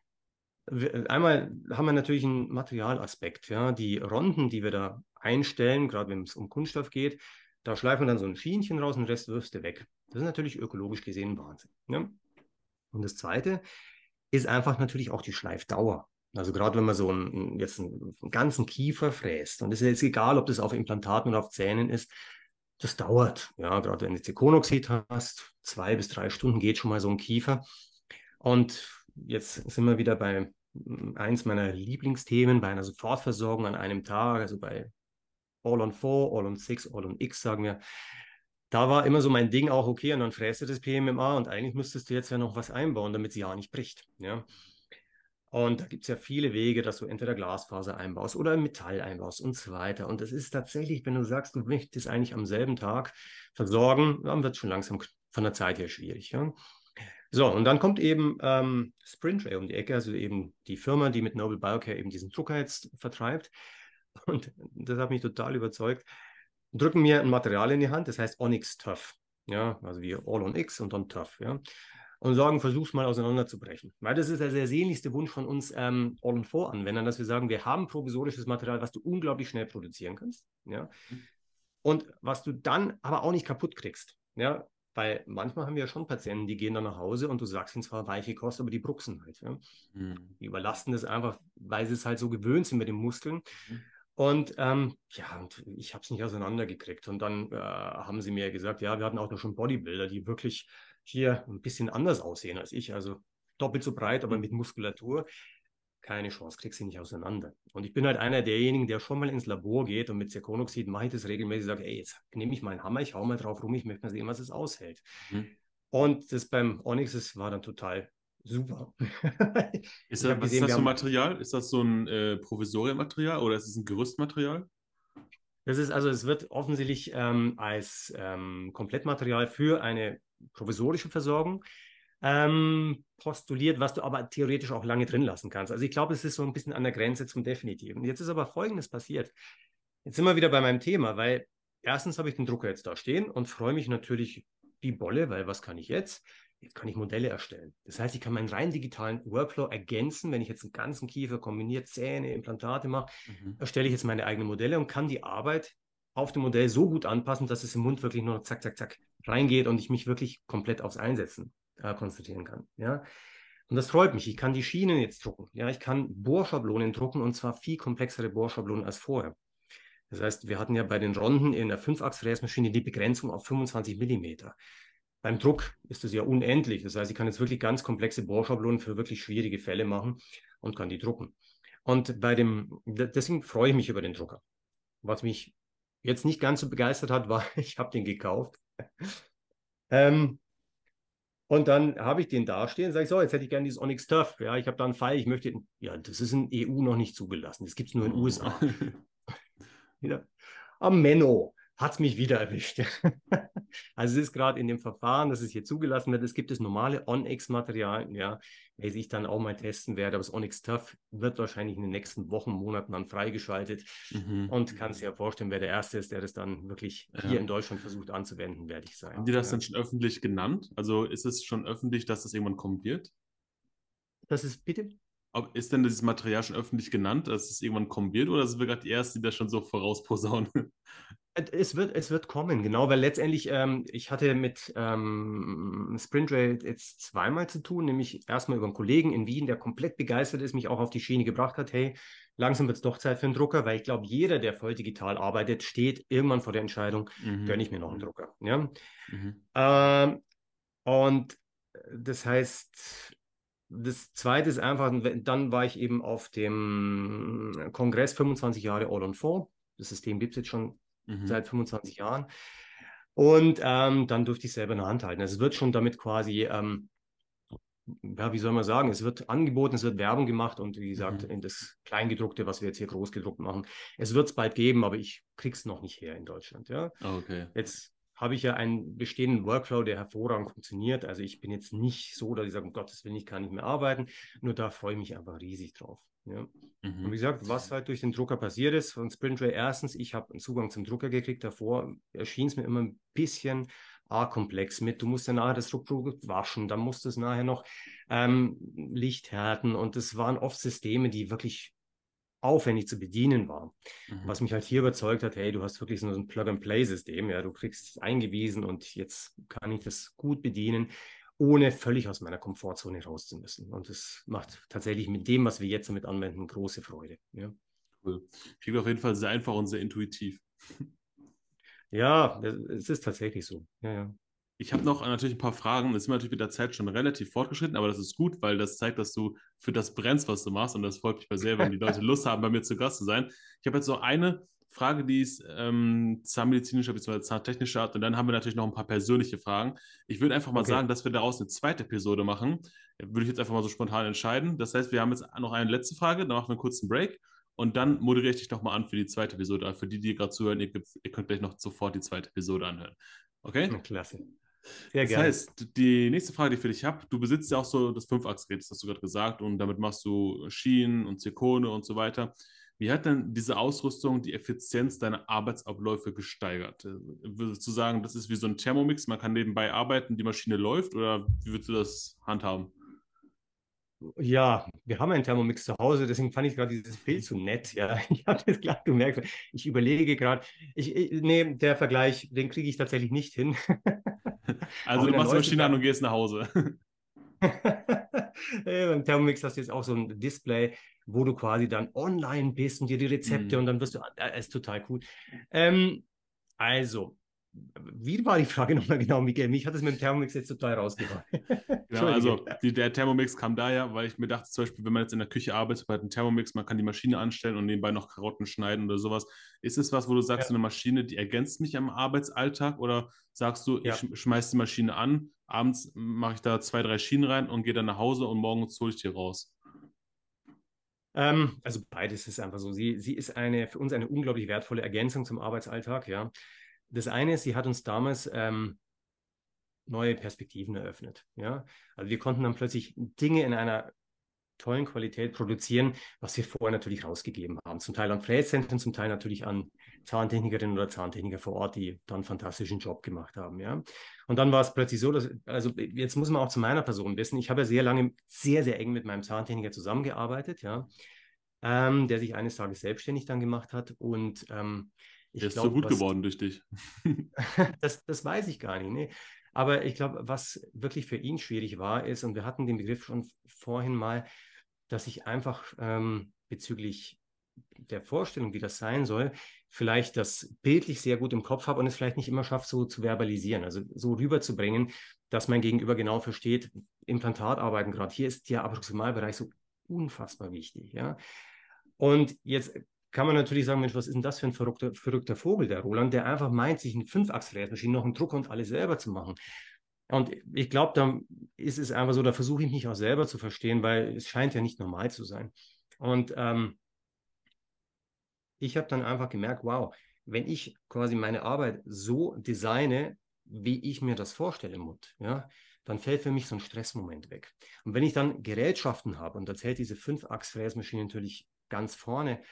einmal haben wir natürlich einen Materialaspekt. Ja, die Ronden, die wir da einstellen, gerade wenn es um Kunststoff geht, da schleifen wir dann so ein Schienchen raus und den Rest wirfst du weg. Das ist natürlich ökologisch gesehen Wahnsinn. Ja? Und das Zweite ist einfach natürlich auch die Schleifdauer. Also gerade wenn man so jetzt einen ganzen Kiefer fräst, und es ist jetzt egal, ob das auf Implantaten oder auf Zähnen ist, das dauert. Ja, gerade wenn du Zirkonoxid hast, 2 bis 3 Stunden geht schon mal so ein Kiefer. Und jetzt sind wir wieder bei eins meiner Lieblingsthemen, bei einer Sofortversorgung an einem Tag, also bei All on 4, All on 6, All on X, sagen wir. Da war immer so mein Ding auch, okay, und dann fräst du das PMMA und eigentlich müsstest du jetzt ja noch was einbauen, damit sie ja nicht bricht. Ja? Und da gibt es ja viele Wege, dass du entweder Glasfaser einbaust oder Metall einbaust und so weiter. Und das ist tatsächlich, wenn du sagst, du möchtest eigentlich am selben Tag versorgen, dann wird es schon langsam von der Zeit her schwierig. Ja? So, und dann kommt eben Sprintray um die Ecke, also eben die Firma, die mit Noble Biocare eben diesen Drucker jetzt vertreibt. Und das hat mich total überzeugt. Drücken mir ein Material in die Hand, das heißt Onyx Tough. Ja, also wie All on X und dann Tough. Ja. Und sagen, versuch's mal auseinanderzubrechen. Weil das ist ja der sehnlichste Wunsch von uns All on 4 Anwendern, dass wir sagen, wir haben provisorisches Material, was du unglaublich schnell produzieren kannst. Ja. Und was du dann aber auch nicht kaputt kriegst. Ja. Weil manchmal haben wir ja schon Patienten, die gehen dann nach Hause und du sagst ihnen zwar weiche Kost, aber die bruxen halt. Ja. Mhm. Die überlasten das einfach, weil sie es halt so gewöhnt sind mit den Muskeln. Mhm. Und ja, und ich habe es nicht auseinandergekriegt. Und dann haben sie mir gesagt, ja, wir hatten auch noch schon Bodybuilder, die wirklich hier ein bisschen anders aussehen als ich. Also doppelt so breit, aber mit Mhm. Muskulatur. Keine Chance, krieg sie nicht auseinander. Und ich bin halt einer derjenigen, der schon mal ins Labor geht und mit Zirkonoxid mache ich das regelmäßig, sage, ey, jetzt nehme ich meinen Hammer, ich hau mal drauf rum, ich möchte mal sehen, was es aushält. Mhm. Und das beim Onyx, das war dann total super. Ist Ich das, habe was ist gesehen, das wir für ein haben Material? Ist das so ein Provisorienmaterial oder ist es ein Gerüstmaterial? Das ist also, es wird offensichtlich als Komplettmaterial für eine provisorische Versorgung postuliert, was du aber theoretisch auch lange drin lassen kannst. Also ich glaube, es ist so ein bisschen an der Grenze zum Definitiven. Jetzt ist aber Folgendes passiert. Jetzt sind wir wieder bei meinem Thema, weil erstens habe ich den Drucker jetzt da stehen und freue mich natürlich wie Bolle, weil was kann ich jetzt? jetzt kann ich Modelle erstellen. Das heißt, ich kann meinen rein digitalen Workflow ergänzen, wenn ich jetzt einen ganzen Kiefer kombiniert, Zähne, Implantate mache, Mhm. erstelle ich jetzt meine eigenen Modelle und kann die Arbeit auf dem Modell so gut anpassen, dass es im Mund wirklich nur noch zack, zack, zack reingeht und ich mich wirklich komplett aufs Einsetzen konzentrieren kann. Ja? Und das freut mich. Ich kann die Schienen jetzt drucken. Ja? Ich kann Bohrschablonen drucken und zwar viel komplexere Bohrschablonen als vorher. Das heißt, wir hatten ja bei den Ronden in der Fünfachs-Fräsmaschine die Begrenzung auf 25 Millimeter. Beim Druck ist das ja unendlich. Das heißt, ich kann jetzt wirklich ganz komplexe Bohrschablonen für wirklich schwierige Fälle machen und kann die drucken. Und deswegen freue ich mich über den Drucker. Was mich jetzt nicht ganz so begeistert hat, war, ich habe den gekauft. Ähm, und dann habe ich den dastehen, sage ich so, jetzt hätte ich gerne dieses Onyx Turf. Ja, ich habe da einen Fall, ich möchte, ja, das ist in EU noch nicht zugelassen. Das gibt es nur in den Oh. USA. Ja. Am Menno hat es mich wieder erwischt. Also es ist gerade in dem Verfahren, dass es hier zugelassen wird. Es gibt das normale Onyx-Material, ja, welches ich dann auch mal testen werde. Aber das Onyx Tough wird wahrscheinlich in den nächsten Wochen, Monaten dann freigeschaltet. Mhm. Und kann sich ja vorstellen, wer der Erste ist, der das dann wirklich hier Ja. in Deutschland versucht anzuwenden, werde ich Haben sein. die das Ja. denn schon öffentlich genannt? Also ist es schon öffentlich, dass das irgendwann kommen wird? Das ist bitte. Ist denn dieses Material schon öffentlich genannt, dass es irgendwann kommen wird, oder sind wir gerade die Ersten, die das schon so vorausposaunen? Es wird kommen, genau, weil letztendlich, ich hatte mit Sprintrail jetzt zweimal zu tun, nämlich erstmal über einen Kollegen in Wien, der komplett begeistert ist, mich auch auf die Schiene gebracht hat, hey, langsam wird es doch Zeit für einen Drucker, weil ich glaube, jeder, der voll digital arbeitet, steht irgendwann vor der Entscheidung, gönne Mhm. ich mir noch einen Drucker. Ja? Mhm. Ähm, und das heißt, das Zweite ist einfach, dann war ich eben auf dem Kongress 25 Jahre All on 4. Das System gibt es jetzt schon Mhm. seit 25 Jahren. Und dann durfte ich selber in der Hand halten. Also es wird schon damit quasi, ja, wie soll man sagen, es wird angeboten, es wird Werbung gemacht und wie gesagt, Mhm. in das Kleingedruckte, was wir jetzt hier großgedruckt machen, es wird es bald geben, aber ich krieg's noch nicht her in Deutschland. Ja. Okay. Jetzt habe ich ja einen bestehenden Workflow, der hervorragend funktioniert. Also ich bin jetzt nicht so, dass ich sage, um Gottes Willen, ich kann nicht mehr arbeiten. Nur da freue ich mich einfach riesig drauf. Ja. Und wie Mhm. gesagt, was halt durch den Drucker passiert ist, von SprintRay erstens, ich habe einen Zugang zum Drucker gekriegt. Davor erschien es mir immer ein bisschen komplex mit. Du musst ja nachher das Druckprodukt waschen, dann musst du es nachher noch Licht härten. Und das waren oft Systeme, die wirklich aufwendig zu bedienen waren. Mhm. Was mich halt hier überzeugt hat, hey, du hast wirklich so ein Plug-and-Play-System, ja, du kriegst es eingewiesen und jetzt kann ich das gut bedienen, ohne völlig aus meiner Komfortzone raus zu müssen. Und das macht tatsächlich mit dem, was wir jetzt damit anwenden, große Freude. Ja, Cool. Klingt auf jeden Fall sehr einfach und sehr intuitiv. ja, es ist tatsächlich so. Ja, ja. Ich habe noch natürlich ein paar Fragen. Es ist natürlich mit der Zeit schon relativ fortgeschritten, aber das ist gut, weil das zeigt, dass du für das brennst, was du machst. Und das freut mich sehr, wenn die Leute Lust haben, bei mir zu Gast zu sein. Ich habe jetzt noch eine Frage, die ist zahnmedizinischer bzw. zahntechnischer Art. Und dann haben wir natürlich noch ein paar persönliche Fragen. Ich würde einfach mal Okay, sagen, dass wir daraus eine zweite Episode machen. Würde ich jetzt einfach mal so spontan entscheiden. Das heißt, wir haben jetzt noch eine letzte Frage, dann machen wir einen kurzen Break. Und dann moderiere ich dich nochmal an für die zweite Episode. Für die, die gerade zuhören, ihr könnt gleich noch sofort die zweite Episode anhören. Okay? klasse. Sehr Das gerne. heißt, die nächste Frage, die ich für dich habe, du besitzt ja auch so das Fünfachsgerät, das hast du gerade gesagt, und damit machst du Schienen und Zirkone und so weiter. Wie hat denn diese Ausrüstung die Effizienz deiner Arbeitsabläufe gesteigert? Würdest du sagen, das ist wie so ein Thermomix, man kann nebenbei arbeiten, die Maschine läuft, oder wie würdest du das handhaben? Ja, wir haben einen Thermomix zu Hause, deswegen fand ich gerade dieses Bild so nett. Ja, ich habe das gerade gemerkt. Ich überlege gerade, nee, der Vergleich, den kriege ich tatsächlich nicht hin. Also Auch du in der machst die neuesten Maschine an und gehst nach Hause. Beim Thermomix hast du jetzt auch so ein Display, wo du quasi dann online bist und dir die Rezepte und Hm. dann wirst du, ist total cool. Also, wie war die Frage nochmal genau, Michael? Mich hat es mit dem Thermomix jetzt total rausgebracht. Genau, Entschuldige. also der Thermomix kam daher, weil ich mir dachte, zum Beispiel, wenn man jetzt in der Küche arbeitet, bei einem Thermomix, man kann die Maschine anstellen und nebenbei noch Karotten schneiden oder sowas. Ist es was, wo du sagst, so Ja, eine Maschine, die ergänzt mich am Arbeitsalltag, oder sagst du, ich ja. schmeiß die Maschine an, abends mache ich da zwei, drei Schienen rein und gehe dann nach Hause und morgens hole ich die raus? Also beides ist einfach so. Sie ist für uns eine unglaublich wertvolle Ergänzung zum Arbeitsalltag, ja. Das eine ist, sie hat uns damals neue Perspektiven eröffnet, ja. Also wir konnten dann plötzlich Dinge in einer tollen Qualität produzieren, was wir vorher natürlich rausgegeben haben. Zum Teil an Fräszentren, zum Teil natürlich an Zahntechnikerinnen oder Zahntechniker vor Ort, die dann einen fantastischen Job gemacht haben. Ja. Und dann war es plötzlich so, dass, also jetzt muss man auch zu meiner Person wissen, ich habe ja sehr lange sehr, sehr eng mit meinem Zahntechniker zusammengearbeitet, ja, der sich eines Tages selbstständig dann gemacht hat. Und Der ich ist so glaube, gut geworden durch dich. das weiß ich gar nicht. Nee. Aber ich glaube, was wirklich für ihn schwierig war, ist, und wir hatten den Begriff schon vorhin mal, dass ich einfach bezüglich der Vorstellung, wie das sein soll, vielleicht das bildlich sehr gut im Kopf habe und es vielleicht nicht immer schaffe, so zu verbalisieren, also so rüberzubringen, dass mein Gegenüber genau versteht, Implantatarbeiten gerade, hier ist der Approximalbereich so unfassbar wichtig. Ja? Und jetzt kann man natürlich sagen, Mensch, was ist denn das für ein verrückter Vogel, der Roland, der einfach meint, sich eine Fünfachsfräsmaschine, noch einen Drucker und alles selber zu machen. Und ich glaube, da ist es einfach so, da versuche ich mich auch selber zu verstehen, weil es scheint ja nicht normal zu sein. Und ich habe dann einfach gemerkt, wow, wenn ich quasi meine Arbeit so designe, wie ich mir das vorstelle, Mut, ja, dann fällt für mich so ein Stressmoment weg. Und wenn ich dann Gerätschaften habe, und da zählt diese Fünfachs-Fräsmaschine natürlich ganz vorne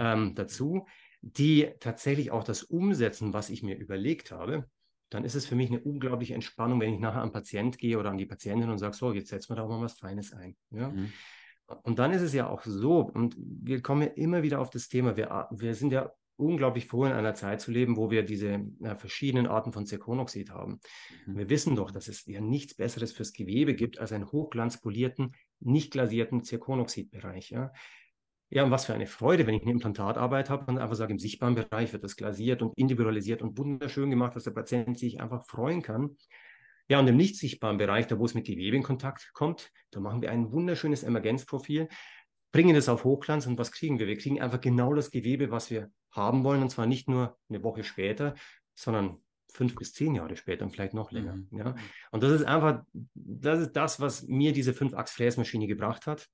dazu, die tatsächlich auch das umsetzen, was ich mir überlegt habe, dann ist es für mich eine unglaubliche Entspannung, wenn ich nachher am Patient gehe oder an die Patientin und sage, so, jetzt setzen wir da mal was Feines ein. Ja? Mhm. Und dann ist es ja auch so, und wir kommen ja immer wieder auf das Thema, wir sind ja unglaublich froh, in einer Zeit zu leben, wo wir diese verschiedenen Arten von Zirkonoxid haben. Mhm. Wir wissen doch, dass es ja nichts Besseres fürs Gewebe gibt als einen hochglanzpolierten, nicht glasierten Zirkonoxidbereich. Ja? Ja, und was für eine Freude, wenn ich eine Implantatarbeit habe und einfach sage, im sichtbaren Bereich wird das glasiert und individualisiert und wunderschön gemacht, dass der Patient sich einfach freuen kann. Ja, und im nicht sichtbaren Bereich, da wo es mit Gewebe in Kontakt kommt, da machen wir ein wunderschönes Emergenzprofil, bringen das auf Hochglanz und was kriegen wir? Wir kriegen einfach genau das Gewebe, was wir haben wollen, und zwar nicht nur eine Woche später, sondern 5 bis 10 Jahre später und vielleicht noch länger. Mhm. Ja? Und das ist einfach, das ist das, was mir diese Fünfachs-Fräsmaschine gebracht hat.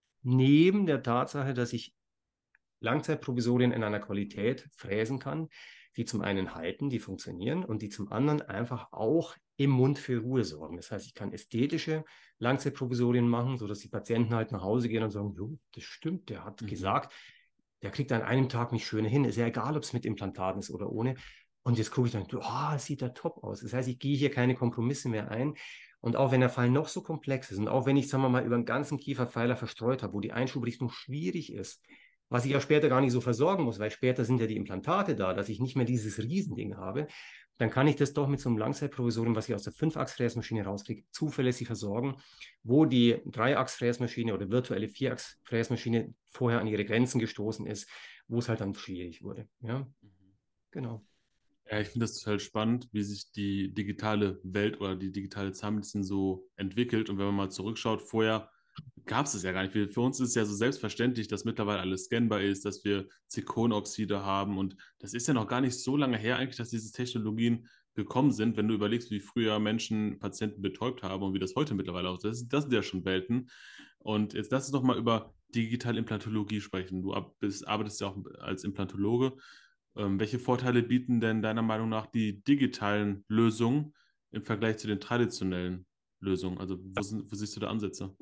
Neben der Tatsache, dass ich Langzeitprovisorien in einer Qualität fräsen kann, die zum einen halten, die funktionieren und die zum anderen einfach auch im Mund für Ruhe sorgen. Das heißt, ich kann ästhetische Langzeitprovisorien machen, sodass die Patienten halt nach Hause gehen und sagen, jo, das stimmt, der hat gesagt, der kriegt an einem Tag nicht schöne hin. Ist ja egal, ob es mit Implantaten ist oder ohne. Und jetzt gucke ich dann, oh, sieht der top aus. Das heißt, ich gehe hier keine Kompromisse mehr ein. Und auch wenn der Fall noch so komplex ist und auch wenn ich, sagen wir mal, über den ganzen Kieferpfeiler verstreut habe, wo die Einschubrichtung schwierig ist, was ich ja später gar nicht so versorgen muss, weil später sind ja die Implantate da, dass ich nicht mehr dieses Riesending habe, dann kann ich das doch mit so einem Langzeitprovisorium, was ich aus der Fünfachs-Fräsmaschine rauskriege, zuverlässig versorgen, wo die Dreiachs-Fräsmaschine oder virtuelle Vierachs-Fräsmaschine vorher an ihre Grenzen gestoßen ist, wo es halt dann schwierig wurde. Ja, genau. Ja, ich finde das total spannend, wie sich die digitale Welt oder die digitale Zahnmedizin so entwickelt. Und wenn man mal zurückschaut, vorher gab es ja gar nicht. Für uns ist es ja so selbstverständlich, dass mittlerweile alles scannbar ist, dass wir Zirkonoxide haben. Und das ist ja noch gar nicht so lange her eigentlich, dass diese Technologien gekommen sind. Wenn du überlegst, wie früher Menschen Patienten betäubt haben und wie das heute mittlerweile aussieht, das sind ja schon Welten. Und jetzt lass uns doch mal über digitale Implantologie sprechen. Arbeitest ja auch als Implantologe. Welche Vorteile bieten denn deiner Meinung nach die digitalen Lösungen im Vergleich zu den traditionellen Lösungen? Also wo siehst du da Ansätze?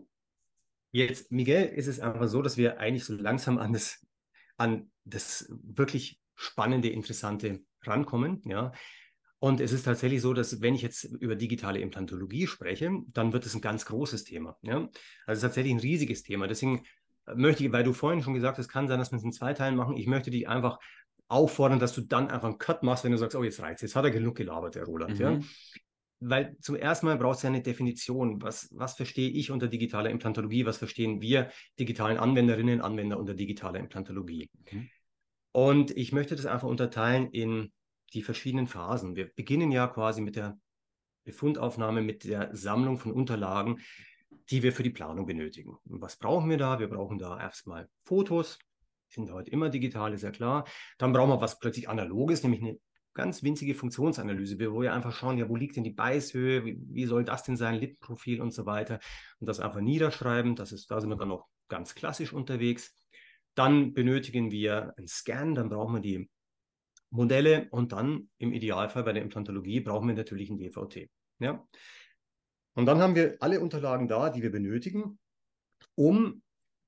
Jetzt, Miguel, ist es einfach so, dass wir eigentlich so langsam an das wirklich Spannende, Interessante rankommen. Ja. Und es ist tatsächlich so, dass wenn ich jetzt über digitale Implantologie spreche, dann wird es ein ganz großes Thema. Ja? Also es ist tatsächlich ein riesiges Thema. Deswegen möchte ich, weil du vorhin schon gesagt hast, es kann sein, dass wir es in zwei Teilen machen. Ich möchte dich einfach auffordern, dass du dann einfach einen Cut machst, wenn du sagst, oh, jetzt reizt, jetzt hat er genug gelabert, der Roland. Ja? Mhm. Weil zum ersten Mal brauchst du ja eine Definition. Was verstehe ich unter digitaler Implantologie? Was verstehen wir digitalen Anwenderinnen und Anwender unter digitaler Implantologie? Mhm. Und ich möchte das einfach unterteilen in die verschiedenen Phasen. Wir beginnen ja quasi mit der Befundaufnahme, mit der Sammlung von Unterlagen, die wir für die Planung benötigen. Und was brauchen wir da? Wir brauchen da erstmal Fotos, sind heute immer digital, ist ja klar. Dann brauchen wir was plötzlich Analoges, nämlich eine ganz winzige Funktionsanalyse, wo wir einfach schauen, ja, wo liegt denn die Beißhöhe, wie soll das denn sein, Lippenprofil und so weiter. Und das einfach niederschreiben, da sind wir dann noch ganz klassisch unterwegs. Dann benötigen wir einen Scan, dann brauchen wir die Modelle und dann im Idealfall bei der Implantologie brauchen wir natürlich ein DVT. Ja? Und dann haben wir alle Unterlagen da, die wir benötigen, um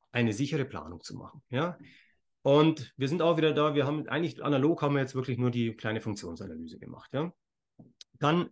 eine sichere Planung zu machen. Ja? Und wir sind auch wieder da, wir haben eigentlich analog haben wir jetzt wirklich nur die kleine Funktionsanalyse gemacht. Ja? Dann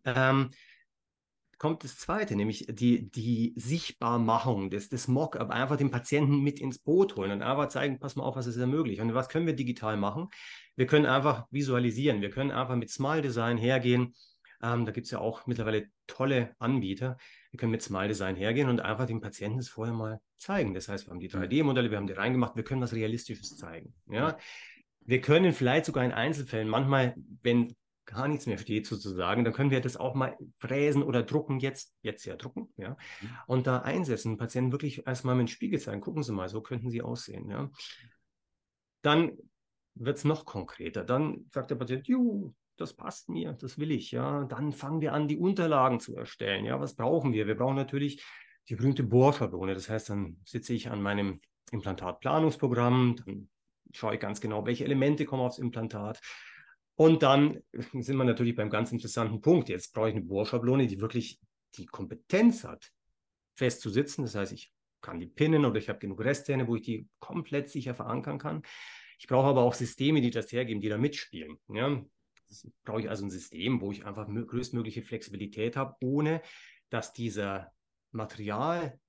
kommt das Zweite, nämlich die Sichtbarmachung des Mock-up, einfach den Patienten mit ins Boot holen und einfach zeigen, pass mal auf, was ist da möglich. Und was können wir digital machen? Wir können einfach visualisieren, wir können einfach mit Smile Design hergehen. Da gibt es ja auch mittlerweile tolle Anbieter. Wir können mit Smile Design hergehen und einfach dem Patienten es vorher mal zeigen. Das heißt, wir haben die 3D-Modelle, wir haben die reingemacht, wir können was Realistisches zeigen. Ja? Wir können vielleicht sogar in Einzelfällen, manchmal, wenn gar nichts mehr steht sozusagen, dann können wir das auch mal fräsen oder drucken, jetzt ja drucken, ja, und da einsetzen, den Patienten wirklich erstmal mit dem Spiegel zeigen, gucken Sie mal, so könnten Sie aussehen, ja. Dann wird es noch konkreter, dann sagt der Patient, juhu, das passt mir, das will ich, ja, dann fangen wir an, die Unterlagen zu erstellen, ja, was brauchen wir? Wir brauchen natürlich die berühmte Bohrschablone, das heißt, dann sitze ich an meinem Implantatplanungsprogramm, dann schaue ich ganz genau, welche Elemente kommen aufs Implantat. Und dann sind wir natürlich beim ganz interessanten Punkt. Jetzt brauche ich eine Bohrschablone, die wirklich die Kompetenz hat, festzusitzen. Das heißt, ich kann die pinnen oder ich habe genug Restzähne, wo ich die komplett sicher verankern kann. Ich brauche aber auch Systeme, die das hergeben, die da mitspielen. Ja? Das brauche ich also ein System, wo ich einfach größtmögliche Flexibilität habe, ohne dass dieser Material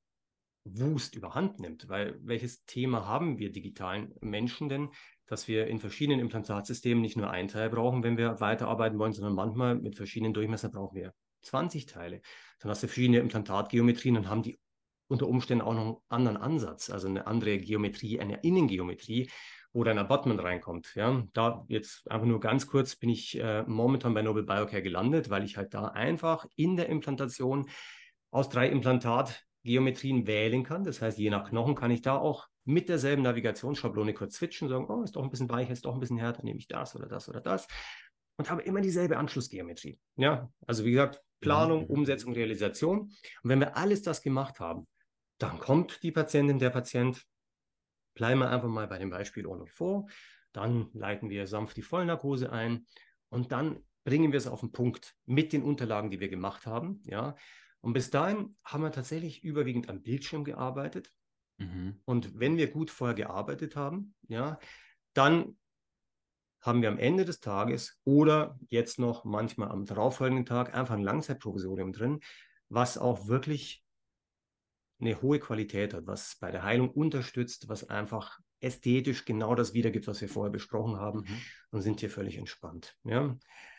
Wust überhand nimmt. Weil welches Thema haben wir digitalen Menschen denn, dass wir in verschiedenen Implantatsystemen nicht nur ein Teil brauchen, wenn wir weiterarbeiten wollen, sondern manchmal mit verschiedenen Durchmessern brauchen wir 20 Teile. Dann hast du verschiedene Implantatgeometrien und haben die unter Umständen auch noch einen anderen Ansatz, also eine andere Geometrie, eine Innengeometrie, wo dann ein Abutment reinkommt. Ja, da jetzt einfach nur ganz kurz bin ich momentan bei Nobel Biocare gelandet, weil ich halt da einfach in der Implantation aus 3 Implantatgeometrien wählen kann. Das heißt, je nach Knochen kann ich da auch mit derselben Navigationsschablone kurz switchen, sagen, oh, ist doch ein bisschen weicher, ist doch ein bisschen härter, nehme ich das oder das oder das. Und habe immer dieselbe Anschlussgeometrie. Ja, also wie gesagt, Planung, Umsetzung, Realisation. Und wenn wir alles das gemacht haben, dann kommt die Patientin, der Patient, bleiben wir einfach mal bei dem Beispiel Ohr und vor, dann leiten wir sanft die Vollnarkose ein und dann bringen wir es auf den Punkt mit den Unterlagen, die wir gemacht haben. Ja. Und bis dahin haben wir tatsächlich überwiegend am Bildschirm gearbeitet. Und wenn wir gut vorher gearbeitet haben, ja, dann haben wir am Ende des Tages oder jetzt noch manchmal am darauffolgenden Tag einfach ein Langzeitprovisorium drin, was auch wirklich eine hohe Qualität hat, was bei der Heilung unterstützt, was einfach ästhetisch genau das wiedergibt, was wir vorher besprochen haben, und sind hier völlig entspannt. Ja?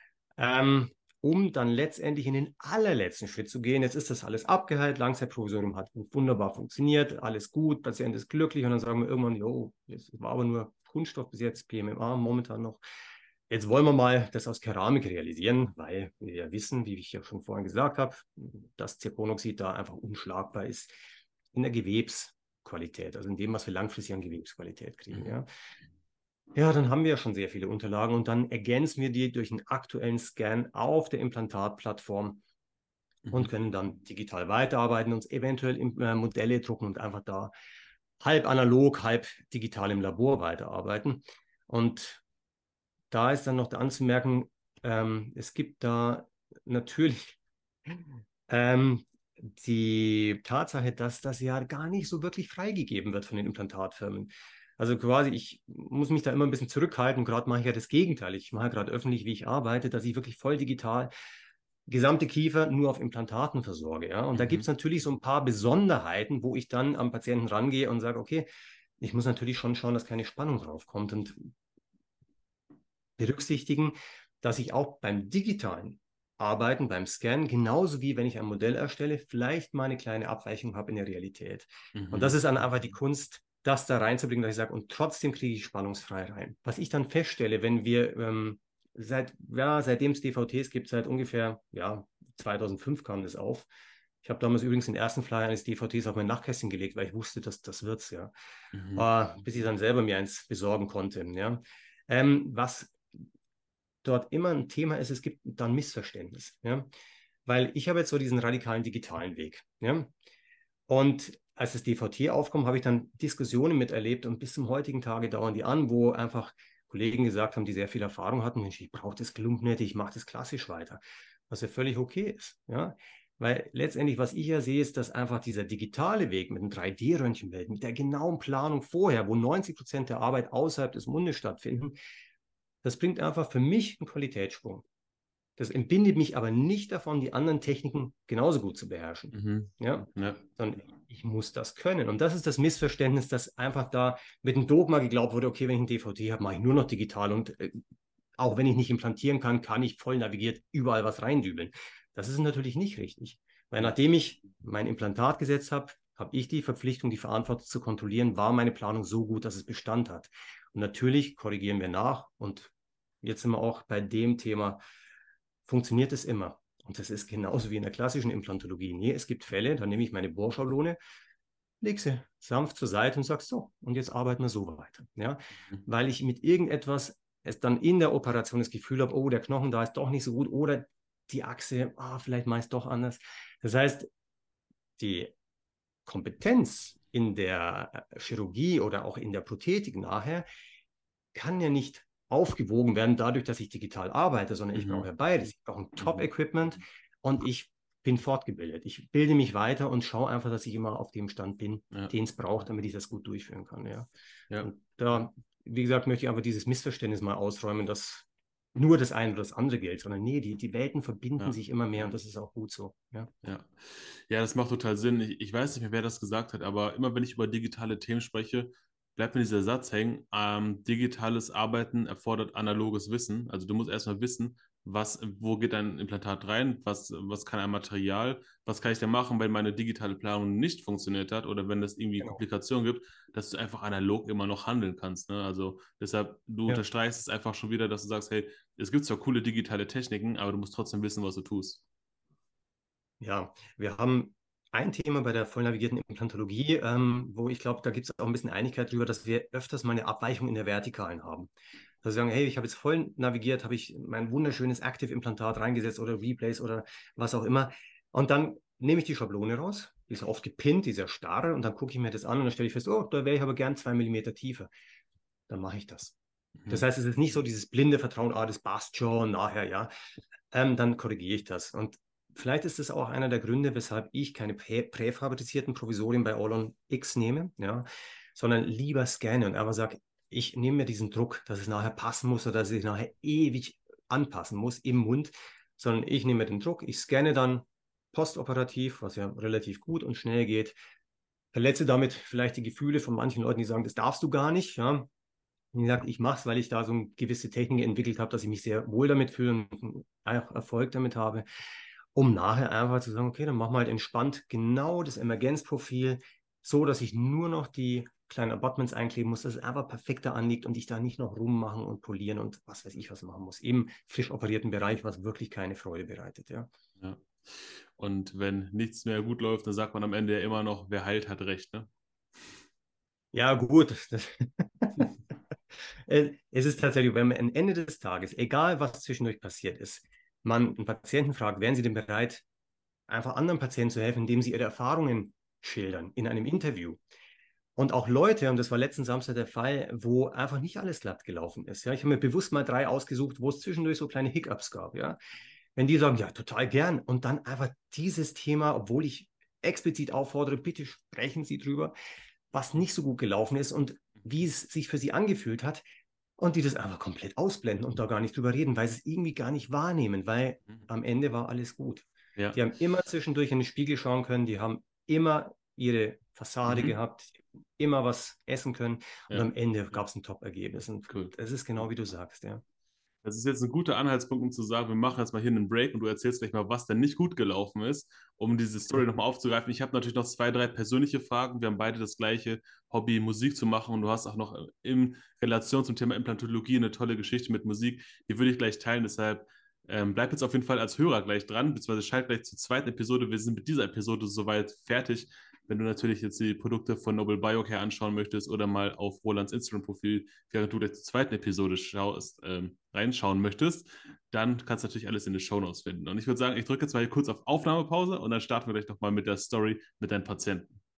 Um dann letztendlich in den allerletzten Schritt zu gehen. Jetzt ist das alles abgeheilt, Langzeitprovisorium hat wunderbar funktioniert, alles gut, Patient ist glücklich und dann sagen wir irgendwann, jo, das war aber nur Kunststoff bis jetzt, PMMA momentan noch. Jetzt wollen wir mal das aus Keramik realisieren, weil wir ja wissen, wie ich ja schon vorhin gesagt habe, dass Zirkonoxid da einfach unschlagbar ist in der Gewebsqualität, also in dem, was wir langfristig an Gewebsqualität kriegen. Ja. Ja, dann haben wir ja schon sehr viele Unterlagen und dann ergänzen wir die durch einen aktuellen Scan auf der Implantatplattform und können dann digital weiterarbeiten, uns eventuell Modelle drucken und einfach da halb analog, halb digital im Labor weiterarbeiten. Und da ist dann noch anzumerken, es gibt da natürlich die Tatsache, dass das ja gar nicht so wirklich freigegeben wird von den Implantatfirmen. Also quasi, ich muss mich da immer ein bisschen zurückhalten. Gerade mache ich ja das Gegenteil. Ich mache gerade öffentlich, wie ich arbeite, dass ich wirklich voll digital gesamte Kiefer nur auf Implantaten versorge. Ja? Und da gibt es natürlich so ein paar Besonderheiten, wo ich dann am Patienten rangehe und sage, okay, ich muss natürlich schon schauen, dass keine Spannung draufkommt und berücksichtigen, dass ich auch beim digitalen Arbeiten, beim Scan, genauso wie wenn ich ein Modell erstelle, vielleicht mal eine kleine Abweichung habe in der Realität. Und das ist dann einfach die Kunst, das da reinzubringen, dass ich sage, und trotzdem kriege ich spannungsfrei rein. Was ich dann feststelle, wenn wir seitdem es DVTs gibt, seit ungefähr 2005 kam das auf. Ich habe damals übrigens den ersten Flyer eines DVTs auf mein Nachtkästchen gelegt, weil ich wusste, dass das wird's, ja. Bis ich dann selber mir eins besorgen konnte, ja. Was dort immer ein Thema ist, es gibt dann Missverständnis. Ja? Weil ich habe jetzt so diesen radikalen digitalen Weg. Ja? Und als das DVT aufkommt, habe ich dann Diskussionen miterlebt und bis zum heutigen Tage dauern die an, wo einfach Kollegen gesagt haben, die sehr viel Erfahrung hatten, Mensch, ich brauche das Klump nicht, ich mache das klassisch weiter, was ja völlig okay ist. Ja? Weil letztendlich, was ich ja sehe, ist, dass einfach dieser digitale Weg mit dem 3D-Röntgenbild, mit der genauen Planung vorher, wo 90% der Arbeit außerhalb des Mundes stattfinden, das bringt einfach für mich einen Qualitätssprung. Das entbindet mich aber nicht davon, die anderen Techniken genauso gut zu beherrschen. Mhm. Ja? Ja. Sondern ich muss das können. Und das ist das Missverständnis, dass einfach da mit dem Dogma geglaubt wurde, okay, wenn ich ein DVD habe, mache ich nur noch digital und auch wenn ich nicht implantieren kann, kann ich voll navigiert überall was reindübeln. Das ist natürlich nicht richtig. Weil nachdem ich mein Implantat gesetzt habe, habe ich die Verpflichtung, die Verantwortung zu kontrollieren, war meine Planung so gut, dass es Bestand hat. Und natürlich korrigieren wir nach. Und jetzt sind wir auch bei dem Thema, funktioniert es immer? Und das ist genauso wie in der klassischen Implantologie. Nee, es gibt Fälle, da nehme ich meine Bohrschablone, leg sie sanft zur Seite und sag so, und jetzt arbeiten wir so weiter. Ja? Mhm. Weil ich mit irgendetwas es dann in der Operation das Gefühl habe, oh, der Knochen da ist doch nicht so gut oder die Achse, vielleicht meist doch anders. Das heißt, die Kompetenz in der Chirurgie oder auch in der Prothetik nachher kann ja nicht aufgewogen werden dadurch, dass ich digital arbeite, sondern ich brauche ja beides. Ich brauche ein Top-Equipment und ich bin fortgebildet. Ich bilde mich weiter und schaue einfach, dass ich immer auf dem Stand bin, Ja. den es braucht, damit ich das gut durchführen kann. Ja. Ja. Und da, wie gesagt, möchte ich einfach dieses Missverständnis mal ausräumen, dass nur das eine oder das andere gilt, sondern nee, die Welten verbinden Ja. sich immer mehr und das ist auch gut so. Ja, Ja. Ja, das macht total Sinn. Ich weiß nicht mehr, wer das gesagt hat, aber immer wenn ich über digitale Themen spreche, bleibt mir dieser Satz hängen. Digitales Arbeiten erfordert analoges Wissen. Also du musst erstmal wissen, wo geht dein Implantat rein, was kann ein Material, was kann ich da machen, wenn meine digitale Planung nicht funktioniert hat oder wenn es irgendwie genau. Komplikationen gibt, dass du einfach analog immer noch handeln kannst. Ne? Also deshalb, du Ja. unterstreichst es einfach schon wieder, dass du sagst, hey, es gibt zwar coole digitale Techniken, aber du musst trotzdem wissen, was du tust. Ja, wir haben ein Thema bei der vollnavigierten Implantologie, wo ich glaube, da gibt es auch ein bisschen Einigkeit darüber, dass wir öfters mal eine Abweichung in der Vertikalen haben. Dass wir sagen, hey, ich habe jetzt voll navigiert, habe ich mein wunderschönes Active-Implantat reingesetzt oder Replace oder was auch immer. Und dann nehme ich die Schablone raus, die ist oft gepinnt, die ist ja starr, und dann gucke ich mir das an und dann stelle ich fest, oh, da wäre ich aber gern 2 Millimeter tiefer. Dann mache ich das. Das Mhm. heißt, es ist nicht so dieses blinde Vertrauen, das passt schon, nachher, ja. Dann korrigiere ich das. Und vielleicht ist das auch einer der Gründe, weshalb ich keine präfabrizierten Provisorien bei All-on X nehme, ja, sondern lieber scanne und einfach sage, ich nehme mir diesen Druck, dass es nachher passen muss oder dass ich nachher ewig anpassen muss im Mund, sondern ich nehme mir den Druck, ich scanne dann postoperativ, was ja relativ gut und schnell geht, verletze damit vielleicht die Gefühle von manchen Leuten, die sagen, das darfst du gar nicht, ja. Wie gesagt, ich mache es, weil ich da so eine gewisse Technik entwickelt habe, dass ich mich sehr wohl damit fühle und auch Erfolg damit habe, um nachher einfach zu sagen, okay, dann machen wir halt entspannt genau das Emergenzprofil, so dass ich nur noch die kleinen Abutments einkleben muss, dass es einfach perfekter anliegt und ich da nicht noch rummachen und polieren und was weiß ich was machen muss. Im frisch operierten Bereich, was wirklich keine Freude bereitet, ja. Ja. Und wenn nichts mehr gut läuft, dann sagt man am Ende ja immer noch, wer heilt, hat recht, ne? Ja, gut. Es ist tatsächlich, wenn man am Ende des Tages, egal was zwischendurch passiert ist, man einen Patienten fragt, wären Sie denn bereit, einfach anderen Patienten zu helfen, indem sie ihre Erfahrungen schildern in einem Interview. Und auch Leute, und das war letzten Samstag der Fall, wo einfach nicht alles glatt gelaufen ist. Ja, ich habe mir bewusst mal 3 ausgesucht, wo es zwischendurch so kleine Hiccups gab. Ja, wenn die sagen, ja, total gern, und dann einfach dieses Thema, obwohl ich explizit auffordere, bitte sprechen Sie drüber, was nicht so gut gelaufen ist und wie es sich für sie angefühlt hat, und die das einfach komplett ausblenden und da gar nicht drüber reden, weil sie es irgendwie gar nicht wahrnehmen, weil am Ende war alles gut. Ja. Die haben immer zwischendurch in den Spiegel schauen können, die haben immer ihre Fassade Mhm. gehabt, immer was essen können und Ja. am Ende gab es ein Top-Ergebnis. Und Cool. das ist genau wie du sagst, ja. Das ist jetzt ein guter Anhaltspunkt, um zu sagen, wir machen jetzt mal hier einen Break und du erzählst gleich mal, was denn nicht gut gelaufen ist, um diese Story nochmal aufzugreifen. Ich habe natürlich noch 2, 3 persönliche Fragen. Wir haben beide das gleiche Hobby, Musik zu machen, und du hast auch noch in Relation zum Thema Implantologie eine tolle Geschichte mit Musik. Die würde ich gleich teilen, deshalb bleib jetzt auf jeden Fall als Hörer gleich dran, beziehungsweise schalt gleich zur zweiten Episode. Wir sind mit dieser Episode soweit fertig. Wenn du natürlich jetzt die Produkte von Noble Biocare anschauen möchtest oder mal auf Rolands Instagram-Profil, während du gleich zur zweiten Episode reinschauen möchtest, dann kannst du natürlich alles in den Shownotes finden. Und ich würde sagen, ich drücke jetzt mal hier kurz auf Aufnahmepause und dann starten wir gleich nochmal mit der Story mit deinen Patienten.